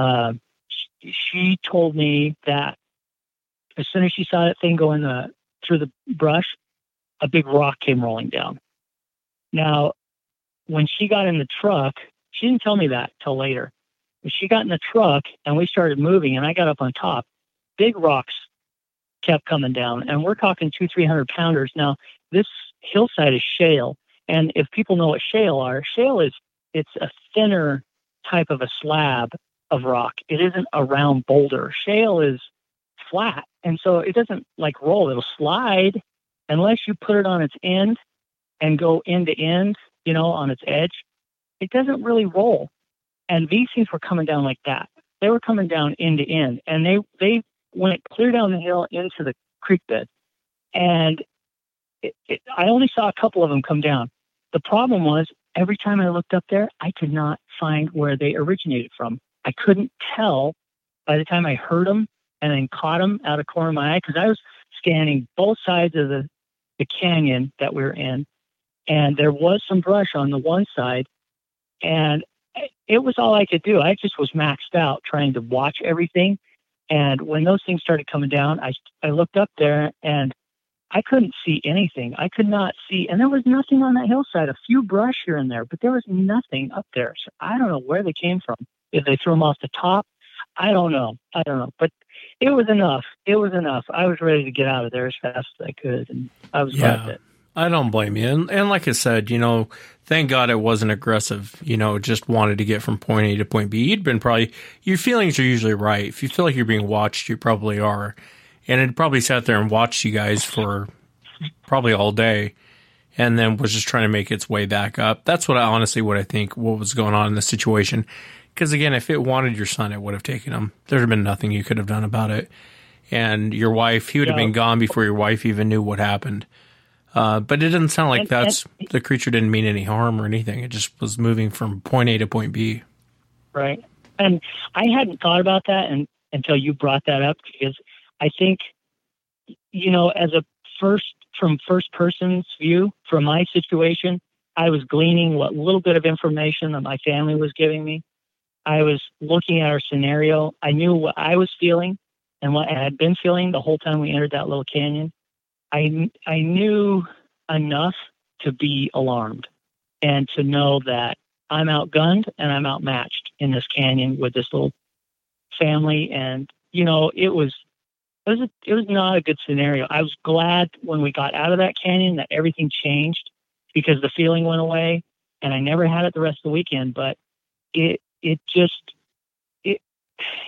Speaker 9: she told me that as soon as she saw that thing go through the brush, a big rock came rolling down. Now, when she got in the truck, she didn't tell me that till later. When she got in the truck and we started moving and I got up on top, big rocks kept coming down. And we're talking 200-300 pounders. Now, this hillside is shale. And if people know what shale it's a thinner type of a slab of rock. It isn't a round boulder. Shale is flat. And so it doesn't roll. It'll slide unless you put it on its end and go end to end, on its edge. It doesn't really roll. And these things were coming down like that. They were coming down end to end. And they went clear down the hill into the creek bed. And I only saw a couple of them come down. The problem was, every time I looked up there, I could not find where they originated from. I couldn't tell by the time I heard them and then caught them out of the corner of my eye, because I was scanning both sides of the canyon that we were in. And there was some brush on the one side, and it was all I could do. I just was maxed out trying to watch everything. And when those things started coming down, I looked up there and I couldn't see anything. I could not see, and there was nothing on that hillside, a few brush here and there, but there was nothing up there. So I don't know where they came from. If they threw them off the top, I don't know. But it was enough. I was ready to get out of there as fast as I could, and I was glad of it.
Speaker 10: I don't blame you. And like I said, thank God it wasn't aggressive, just wanted to get from point A to point B. Your feelings are usually right. If you feel like you're being watched, you probably are. And it probably sat there and watched you guys for probably all day and then was just trying to make its way back up. That's what I think what was going on in this situation. Because again, if it wanted your son, it would have taken him. There'd have been nothing you could have done about it. And your wife, he would have been gone before your wife even knew what happened. But it doesn't sound like the creature didn't mean any harm or anything. It just was moving from point A to point B.
Speaker 9: Right. And I hadn't thought about that until you brought that up, because I think, as from first person's view, from my situation, I was gleaning what little bit of information that my family was giving me. I was looking at our scenario. I knew what I was feeling and what I had been feeling the whole time we entered that little canyon. I knew enough to be alarmed and to know that I'm outgunned and I'm outmatched in this canyon with this little family. And, it was not a good scenario. I was glad when we got out of that canyon that everything changed, because the feeling went away and I never had it the rest of the weekend. But you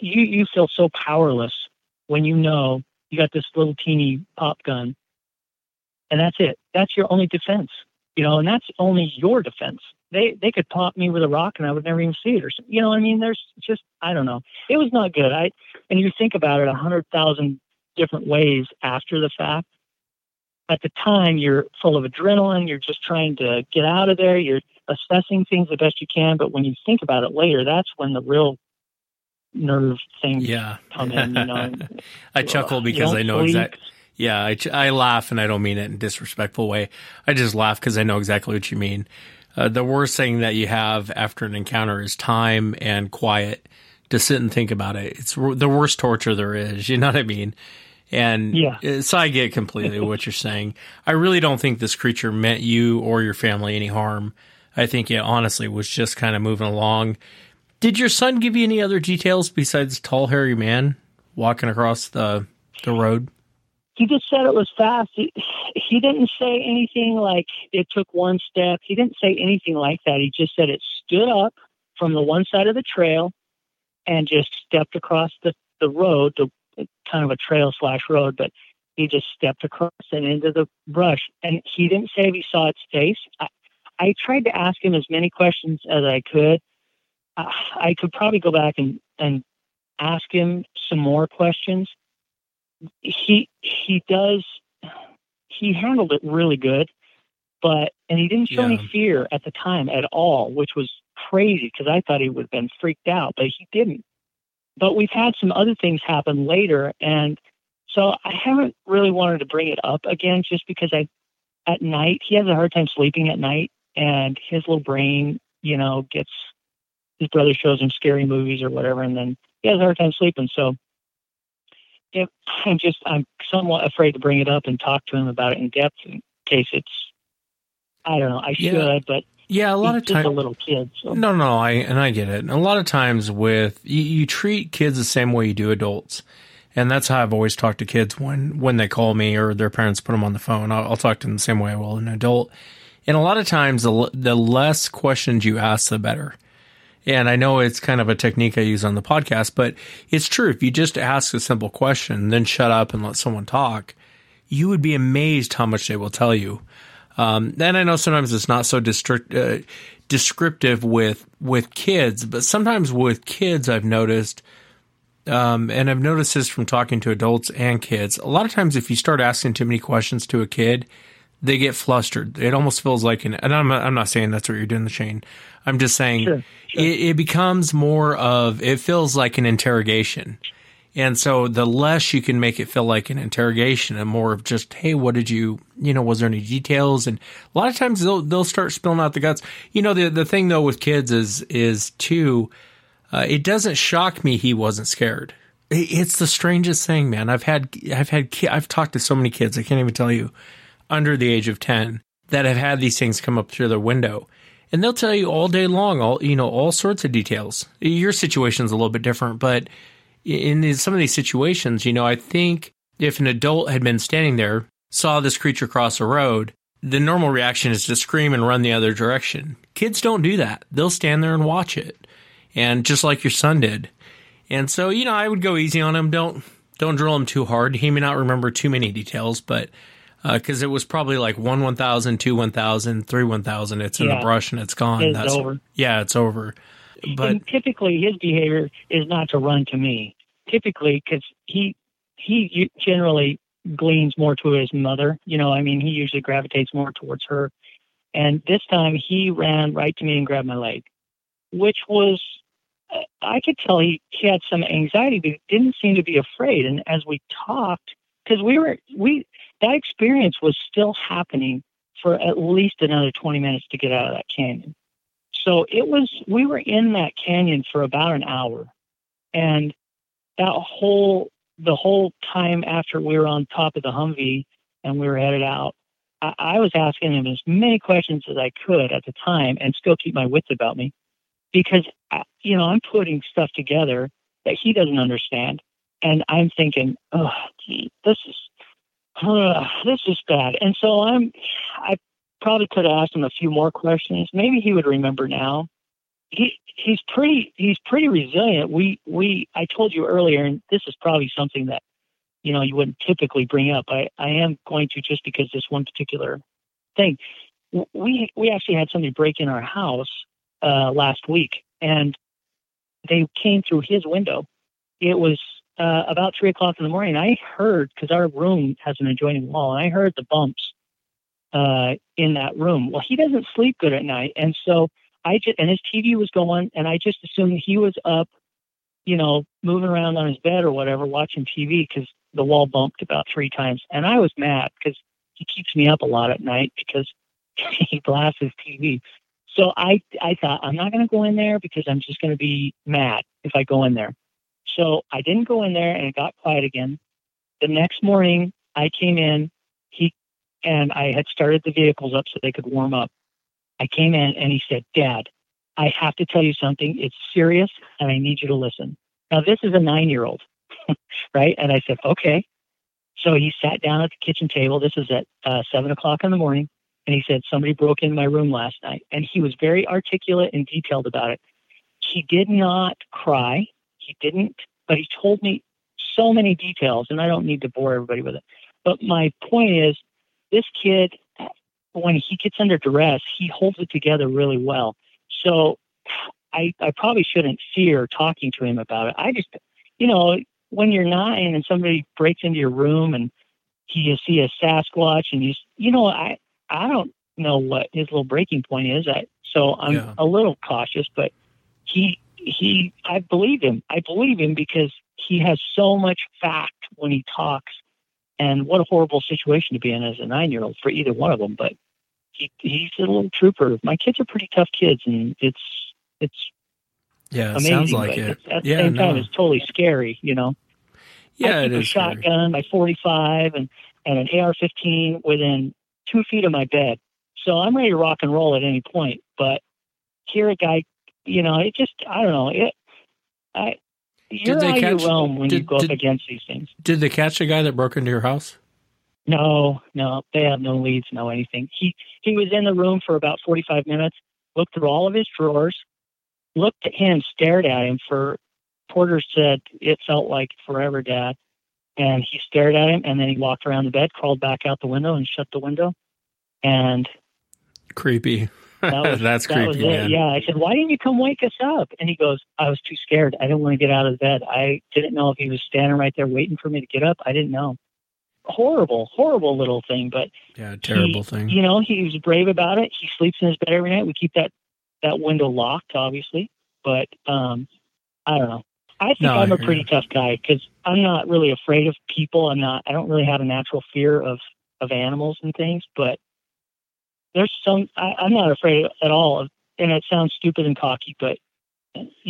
Speaker 9: feel so powerless when you got this little teeny pop gun And that's it. That's your only defense, and that's only your defense. They could pop me with a rock and I would never even see it, or something. You know what I mean? There's just, I don't know. It was not good. And you think about it 100,000 different ways after the fact. At the time, you're full of adrenaline. You're just trying to get out of there. You're assessing things the best you can. But when you think about it later, that's when the real nerve things come in.
Speaker 10: I chuckle because I know exactly. Yeah, I laugh, and I don't mean it in a disrespectful way. I just laugh because I know exactly what you mean. The worst thing that you have after an encounter is time and quiet to sit and think about it. It's the worst torture there is. You know what I mean? And so I get completely what you're saying. I really don't think this creature meant you or your family any harm. I think it honestly was just kind of moving along. Did your son give you any other details besides tall, hairy man walking across the road?
Speaker 9: He just said it was fast. He didn't say anything like it took one step. He didn't say anything like that. He just said it stood up from the one side of the trail and just stepped across the road, kind of a trail/road, but he just stepped across and into the brush. And he didn't say if he saw its face. I tried to ask him as many questions as I could. I could probably go back and ask him some more questions. He handled it really good, and he didn't show any fear at the time at all, which was crazy because I thought he would have been freaked out, but he didn't. But we've had some other things happen later, and so I haven't really wanted to bring it up again just because at night, he has a hard time sleeping at night, and his little brain, his brother shows him scary movies or whatever, and then he has a hard time sleeping. So I'm somewhat afraid to bring it up and talk to him about it in depth in case I don't know, I should, but
Speaker 10: a lot of times
Speaker 9: a little kid. So.
Speaker 10: No, I get it. And a lot of times you treat kids the same way you do adults. And that's how I've always talked to kids when they call me or their parents put them on the phone. I'll talk to them the same way I will an adult. And a lot of times the less questions you ask, the better. And I know it's kind of a technique I use on the podcast, but it's true. If you just ask a simple question, then shut up and let someone talk, you would be amazed how much they will tell you. And I know sometimes it's not so descriptive with kids, but sometimes with kids I've noticed, and I've noticed this from talking to adults and kids, a lot of times if you start asking too many questions to a kid, they get flustered. It almost feels like and I'm not saying that's what you're doing, Shane. I'm just saying it becomes more of, it feels like an interrogation. And so the less you can make it feel like an interrogation and more of just, hey, what did you, was there any details? And a lot of times they'll start spilling out the guts. The thing though with kids is too, it doesn't shock me he wasn't scared. It's the strangest thing, man. I've talked to so many kids, I can't even tell you, under the age of 10 that have had these things come up through their window. And they'll tell you all day long, all sorts of details. Your situation's a little bit different, but in some of these situations, I think if an adult had been standing there, saw this creature cross a road, the normal reaction is to scream and run the other direction. Kids don't do that. They'll stand there and watch it. And just like your son did. And so, I would go easy on him. Don't drill him too hard. He may not remember too many details, but because it was probably like 1,000, 2,000, 3,000. It's in the brush and it's gone.
Speaker 9: It's over.
Speaker 10: Yeah, it's over. But
Speaker 9: and typically his behavior is not to run to me. Typically, because he generally gleans more to his mother. He usually gravitates more towards her. And this time he ran right to me and grabbed my leg, which was, I could tell he had some anxiety, but he didn't seem to be afraid. And as we talked, because that experience was still happening for at least another 20 minutes to get out of that canyon. So we were in that canyon for about an hour. And the whole time after we were on top of the Humvee and we were headed out, I was asking him as many questions as I could at the time and still keep my wits about me because, I'm putting stuff together that he doesn't understand. And I'm thinking, oh, gee, this is bad. And so I probably could have asked him a few more questions. Maybe he would remember now. He's pretty resilient. I told you earlier, and this is probably something that, you wouldn't typically bring up. I am going to, just because this one particular thing. We actually had somebody break in our house last week, and they came through his window. It was about 3 o'clock in the morning. I heard, because our room has an adjoining wall, and I heard the bumps in that room. Well, he doesn't sleep good at night, and so and his TV was going, and I just assumed he was up, moving around on his bed or whatever, watching TV, because the wall bumped about 3 times. And I was mad because he keeps me up a lot at night because he blasts his TV. So I thought, I'm not going to go in there because I'm just going to be mad if I go in there. So I didn't go in there, and it got quiet again. The next morning I came in, and I had started the vehicles up so they could warm up. I came in and he said, "Dad, I have to tell you something. It's serious and I need you to listen." Now this is a 9-year-old, right? And I said, "Okay." So he sat down at the kitchen table. This is at 7 o'clock in the morning. And he said, "Somebody broke into my room last night." And he was very articulate and detailed about it. He did not cry. He didn't, but he told me so many details, and I don't need to bore everybody with it. But my point is, this kid, when he gets under duress, he holds it together really well. So I probably shouldn't fear talking to him about it. I just, when you're 9 and somebody breaks into your room and you see a Sasquatch and I don't know what his little breaking point is. So I'm a little cautious, but I believe him. I believe him because he has so much fact when he talks, and what a horrible situation to be in as a 9-year-old for either one of them. But he's a little trooper. My kids are pretty tough kids, and it's amazing.
Speaker 10: Sounds like it.
Speaker 9: At the same time, it's totally scary,
Speaker 10: Yeah,
Speaker 9: I keep
Speaker 10: it is
Speaker 9: a shotgun, my .45, and an AR-15 within 2 feet of my bed. So I'm ready to rock and roll at any point. But hear a guy, it just, I don't know. You're out of your realm when you go up against these things.
Speaker 10: Did they catch the guy that broke into your house?
Speaker 9: No, they have no leads, no anything. He was in the room for about 45 minutes, looked through all of his drawers, looked at him, stared at him Porter said it felt like forever, Dad. And he stared at him, and then he walked around the bed, crawled back out the window, and shut the window. And
Speaker 10: creepy. That's creepy,
Speaker 9: was
Speaker 10: man.
Speaker 9: Yeah, I said, "Why didn't you come wake us up?" And he goes, "I was too scared. I didn't want to get out of the bed. I didn't know if he was standing right there waiting for me to get up. I didn't know." Horrible little thing, but
Speaker 10: terrible thing.
Speaker 9: He was brave about it. He sleeps in his bed every night. We keep that window locked, obviously, but I don't know. I think I'm a pretty tough guy because I'm not really afraid of people. I don't really have a natural fear of animals and things, but there's I'm not afraid at all of, and it sounds stupid and cocky, but we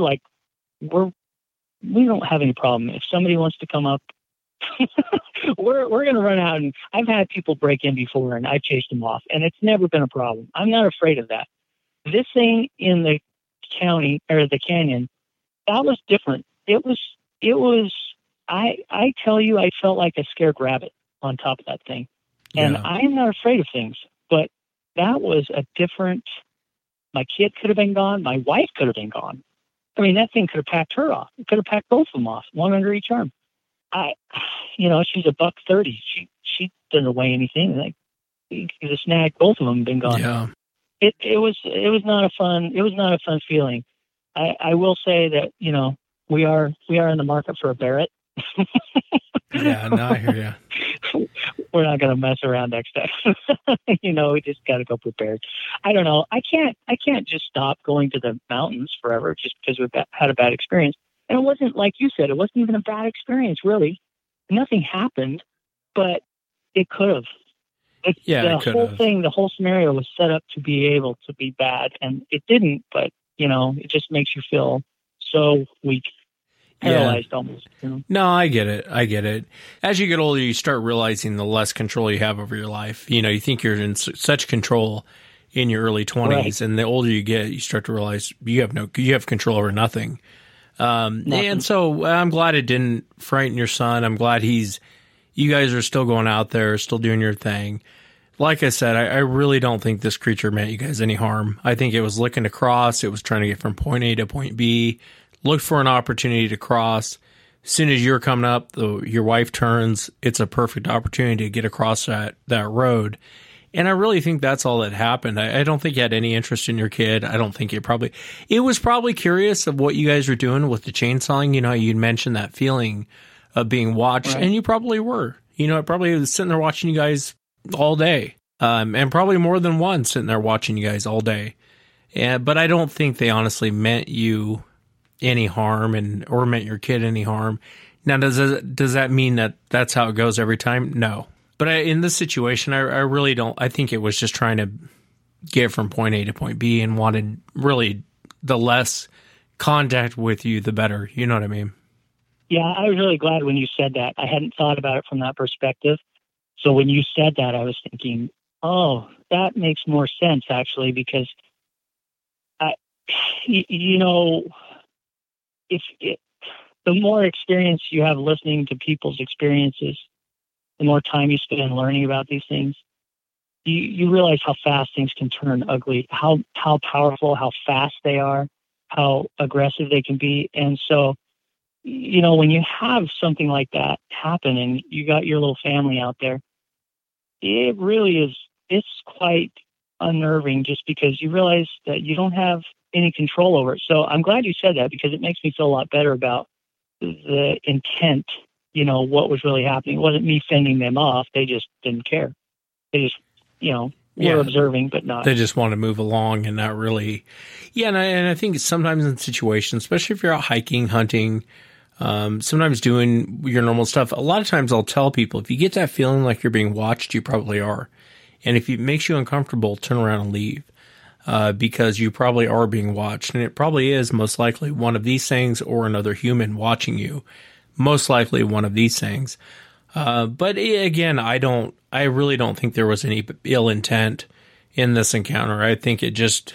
Speaker 9: don't have any problem. If somebody wants to come up, we're going to run out. And I've had people break in before and I've chased them off, and it's never been a problem. I'm not afraid of that. This thing in the county or the canyon, that was different. It was, I tell you, I felt like a scared rabbit on top of that thing. And I am not afraid of things, but that was my kid could have been gone. My wife could have been gone. I mean, that thing could have packed her off. It could have packed both of them off, one under each arm. She's a $130. She doesn't weigh anything. Like, you could have snagged both of them and been gone.
Speaker 10: Yeah.
Speaker 9: It was not a fun feeling. I will say that, we are in the market for a Barrett.
Speaker 10: Yeah, no, I hear you.
Speaker 9: We're not going to mess around next time. We just got to go prepared. I don't know. I can't just stop going to the mountains forever just because we've had a bad experience. And it wasn't, like you said, it wasn't even a bad experience, really. Nothing happened, but it could have. The whole scenario was set up to be able to be bad, and it didn't, but, it just makes you feel so weak. Paralyzed almost.
Speaker 10: No, I get it. As you get older, you start realizing the less control you have over your life. You think you're in such control in your early 20s, right. And the older you get, you start to realize you have control over nothing. And so I'm glad it didn't frighten your son. I'm glad you guys are still going out there, still doing your thing. Like I said, I really don't think this creature meant you guys any harm. I think it was looking to cross. It was trying to get from point A to point B. Looked for an opportunity to cross, as soon as you're coming up, your wife turns, it's a perfect opportunity to get across that road. And I really think that's all that happened. I don't think you had any interest in your kid. I don't think it was probably curious of what you guys were doing with the chainsawing. You know, you'd mentioned that feeling of being watched, right. And you probably were. You know, it probably was sitting there watching you guys all day, and probably more than one sitting there watching you guys all day. But I don't think they honestly meant you any harm or meant your kid any harm. Now, does that mean that that's how it goes every time? No. But in this situation, I really don't. I think it was just trying to get from point A to point B and wanted really the less contact with you, the better. You know what I mean?
Speaker 9: Yeah, I was really glad when you said that. I hadn't thought about it from that perspective. So when you said that, I was thinking, oh, that makes more sense, actually, because, the more experience you have listening to people's experiences, the more time you spend learning about these things, you realize how fast things can turn ugly, how powerful, how fast they are, how aggressive they can be. And so, when you have something like that happen and you got your little family out there, it really is, it's quite unnerving just because you realize that you don't have any control over it. So I'm glad you said that because it makes me feel a lot better about the intent, what was really happening. It wasn't me fending them off. They just didn't care. They just, were observing, but not.
Speaker 10: They just want to move along and not really. Yeah. And I think sometimes in situations, especially if you're out hiking, hunting, sometimes doing your normal stuff, a lot of times I'll tell people, if you get that feeling like you're being watched, you probably are. And if it makes you uncomfortable, turn around and leave. Because you probably are being watched, and it probably is most likely one of these things or another human watching you. Most likely one of these things. But again, I really don't think there was any ill intent in this encounter. I think it just,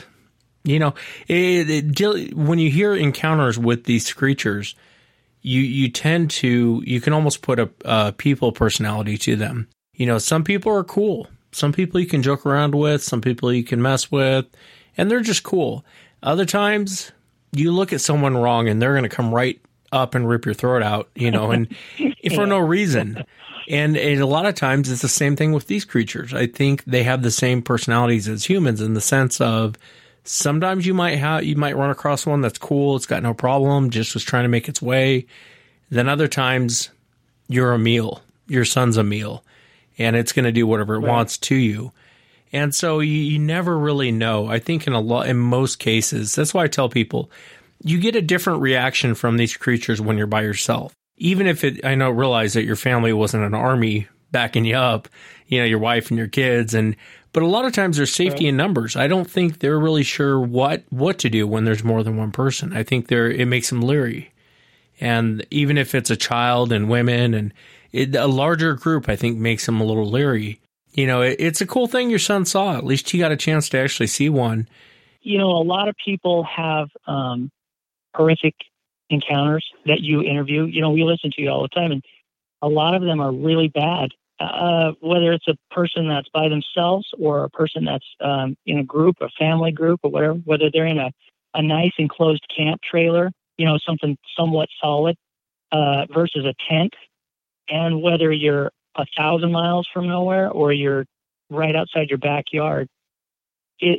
Speaker 10: when you hear encounters with these creatures, you can almost put a people personality to them. Some people are cool. Some people you can joke around with, some people you can mess with, and they're just cool. Other times, you look at someone wrong and they're going to come right up and rip your throat out, and for no reason. And a lot of times, it's the same thing with these creatures. I think they have the same personalities as humans in the sense of sometimes you might run across one that's cool, it's got no problem, just was trying to make its way. Then other times, you're a meal. Your son's a meal. And it's going to do whatever it wants to you. And so you never really know. I think in most cases, that's why I tell people, you get a different reaction from these creatures when you're by yourself. Even if realize that your family wasn't an army backing you up, your wife and your kids. But a lot of times there's safety in numbers. I don't think they're really sure what to do when there's more than one person. I think it makes them leery. And even if it's a child and women and a larger group, I think, makes them a little leery. It's a cool thing your son saw. At least he got a chance to actually see one.
Speaker 9: A lot of people have horrific encounters that you interview. We listen to you all the time, and a lot of them are really bad. Whether it's a person that's by themselves or a person that's in a group, a family group, or whatever, whether they're in a nice enclosed camp trailer, something somewhat solid, versus a tent. And whether you're 1,000 miles from nowhere or you're right outside your backyard, it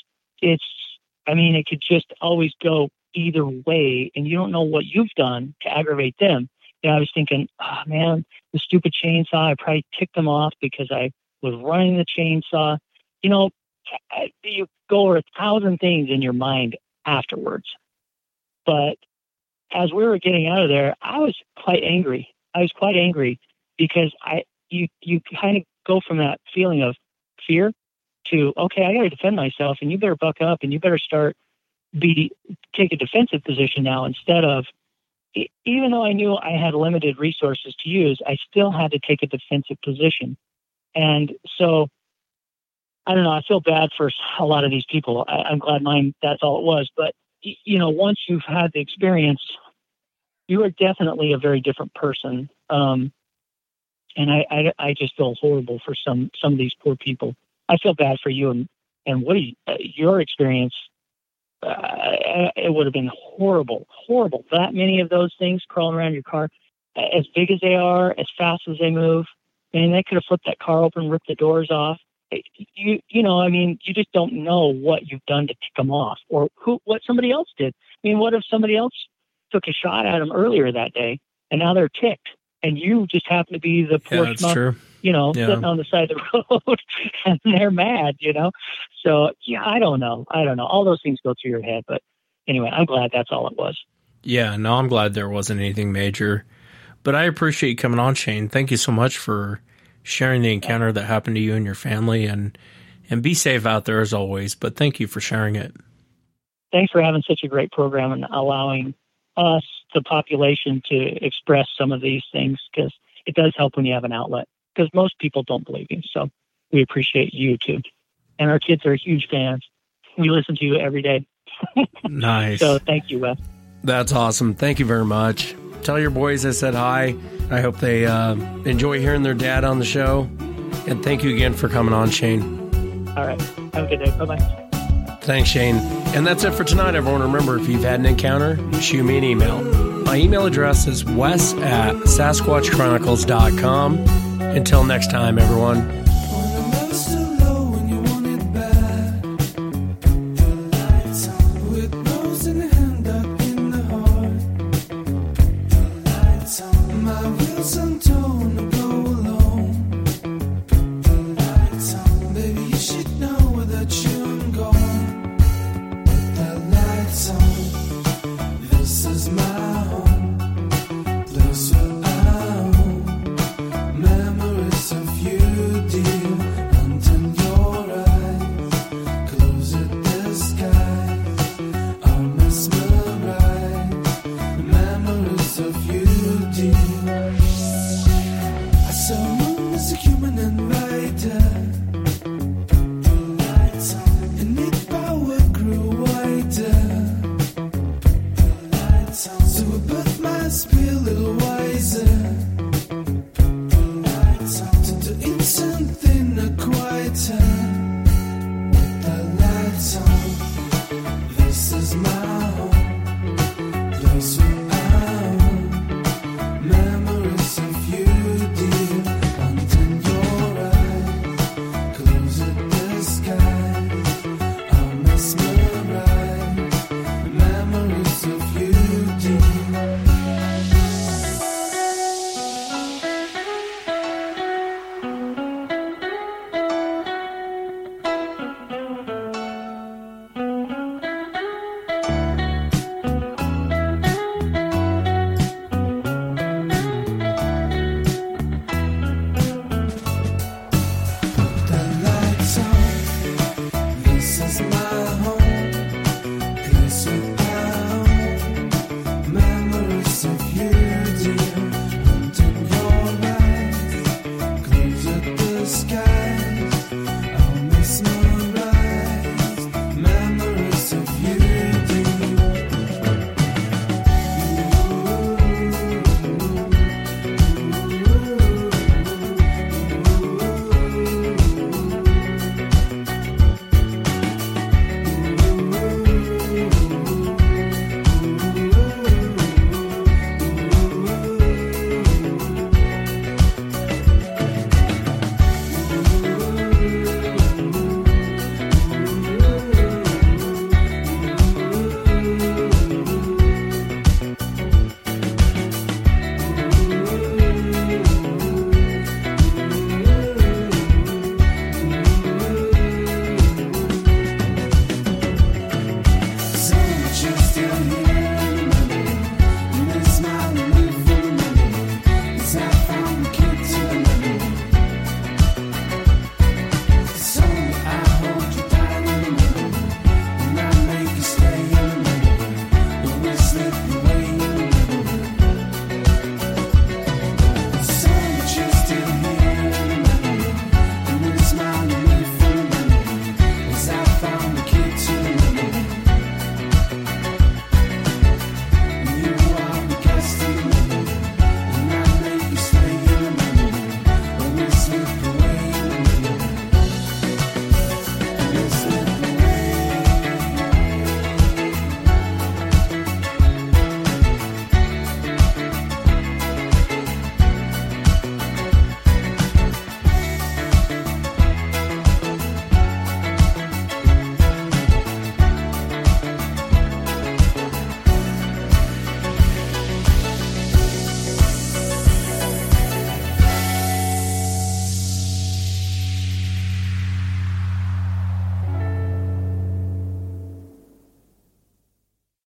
Speaker 9: could just always go either way, and you don't know what you've done to aggravate them. I was thinking, oh man, the stupid chainsaw, I probably ticked them off because I was running the chainsaw. You go over 1,000 things in your mind afterwards. But as we were getting out of there, I was quite angry. Because you kind of go from that feeling of fear to, okay, I got to defend myself, and you better buck up, and you better take a defensive position now instead of, even though I knew I had limited resources to use, I still had to take a defensive position. And so, I don't know, I feel bad for a lot of these people. I'm glad that's all it was. But, once you've had the experience, you are definitely a very different person. And I just feel horrible for some of these poor people. I feel bad for you and Woody. Your experience it would have been horrible. That many of those things crawling around your car, as big as they are, as fast as they move, and they could have flipped that car open, ripped the doors off. You just don't know what you've done to tick them off, or what somebody else did. I mean, what if somebody else took a shot at them earlier that day, and now they're ticked, and you just happen to be the poor schmuck, sitting on the side of the road, and they're mad, So, yeah, I don't know. All those things go through your head, but anyway, I'm glad that's all it was.
Speaker 10: Yeah, no, I'm glad there wasn't anything major. But I appreciate you coming on, Shane. Thank you so much for sharing the encounter that happened to you and your family, and be safe out there as always. But thank you for sharing it.
Speaker 9: Thanks for having such a great program and allowing us, the population, to express some of these things, because it does help when you have an outlet, because most people don't believe you. So we appreciate you too. And our kids are huge fans. We listen to you every day.
Speaker 10: Nice.
Speaker 9: So thank you, Wes.
Speaker 7: That's awesome. Thank you very much. Tell your boys I said hi. I hope they enjoy hearing their dad on the show. And thank you again for coming on, Shane.
Speaker 9: All right. Have a good day. Bye-bye.
Speaker 7: Thanks, Shane. And that's it for tonight, everyone. Remember, if you've had an encounter, shoot me an email. My email address is wes@sasquatchchronicles.com. Until next time, everyone.
Speaker 11: Baby, you should know that you're gone. Put that lights on.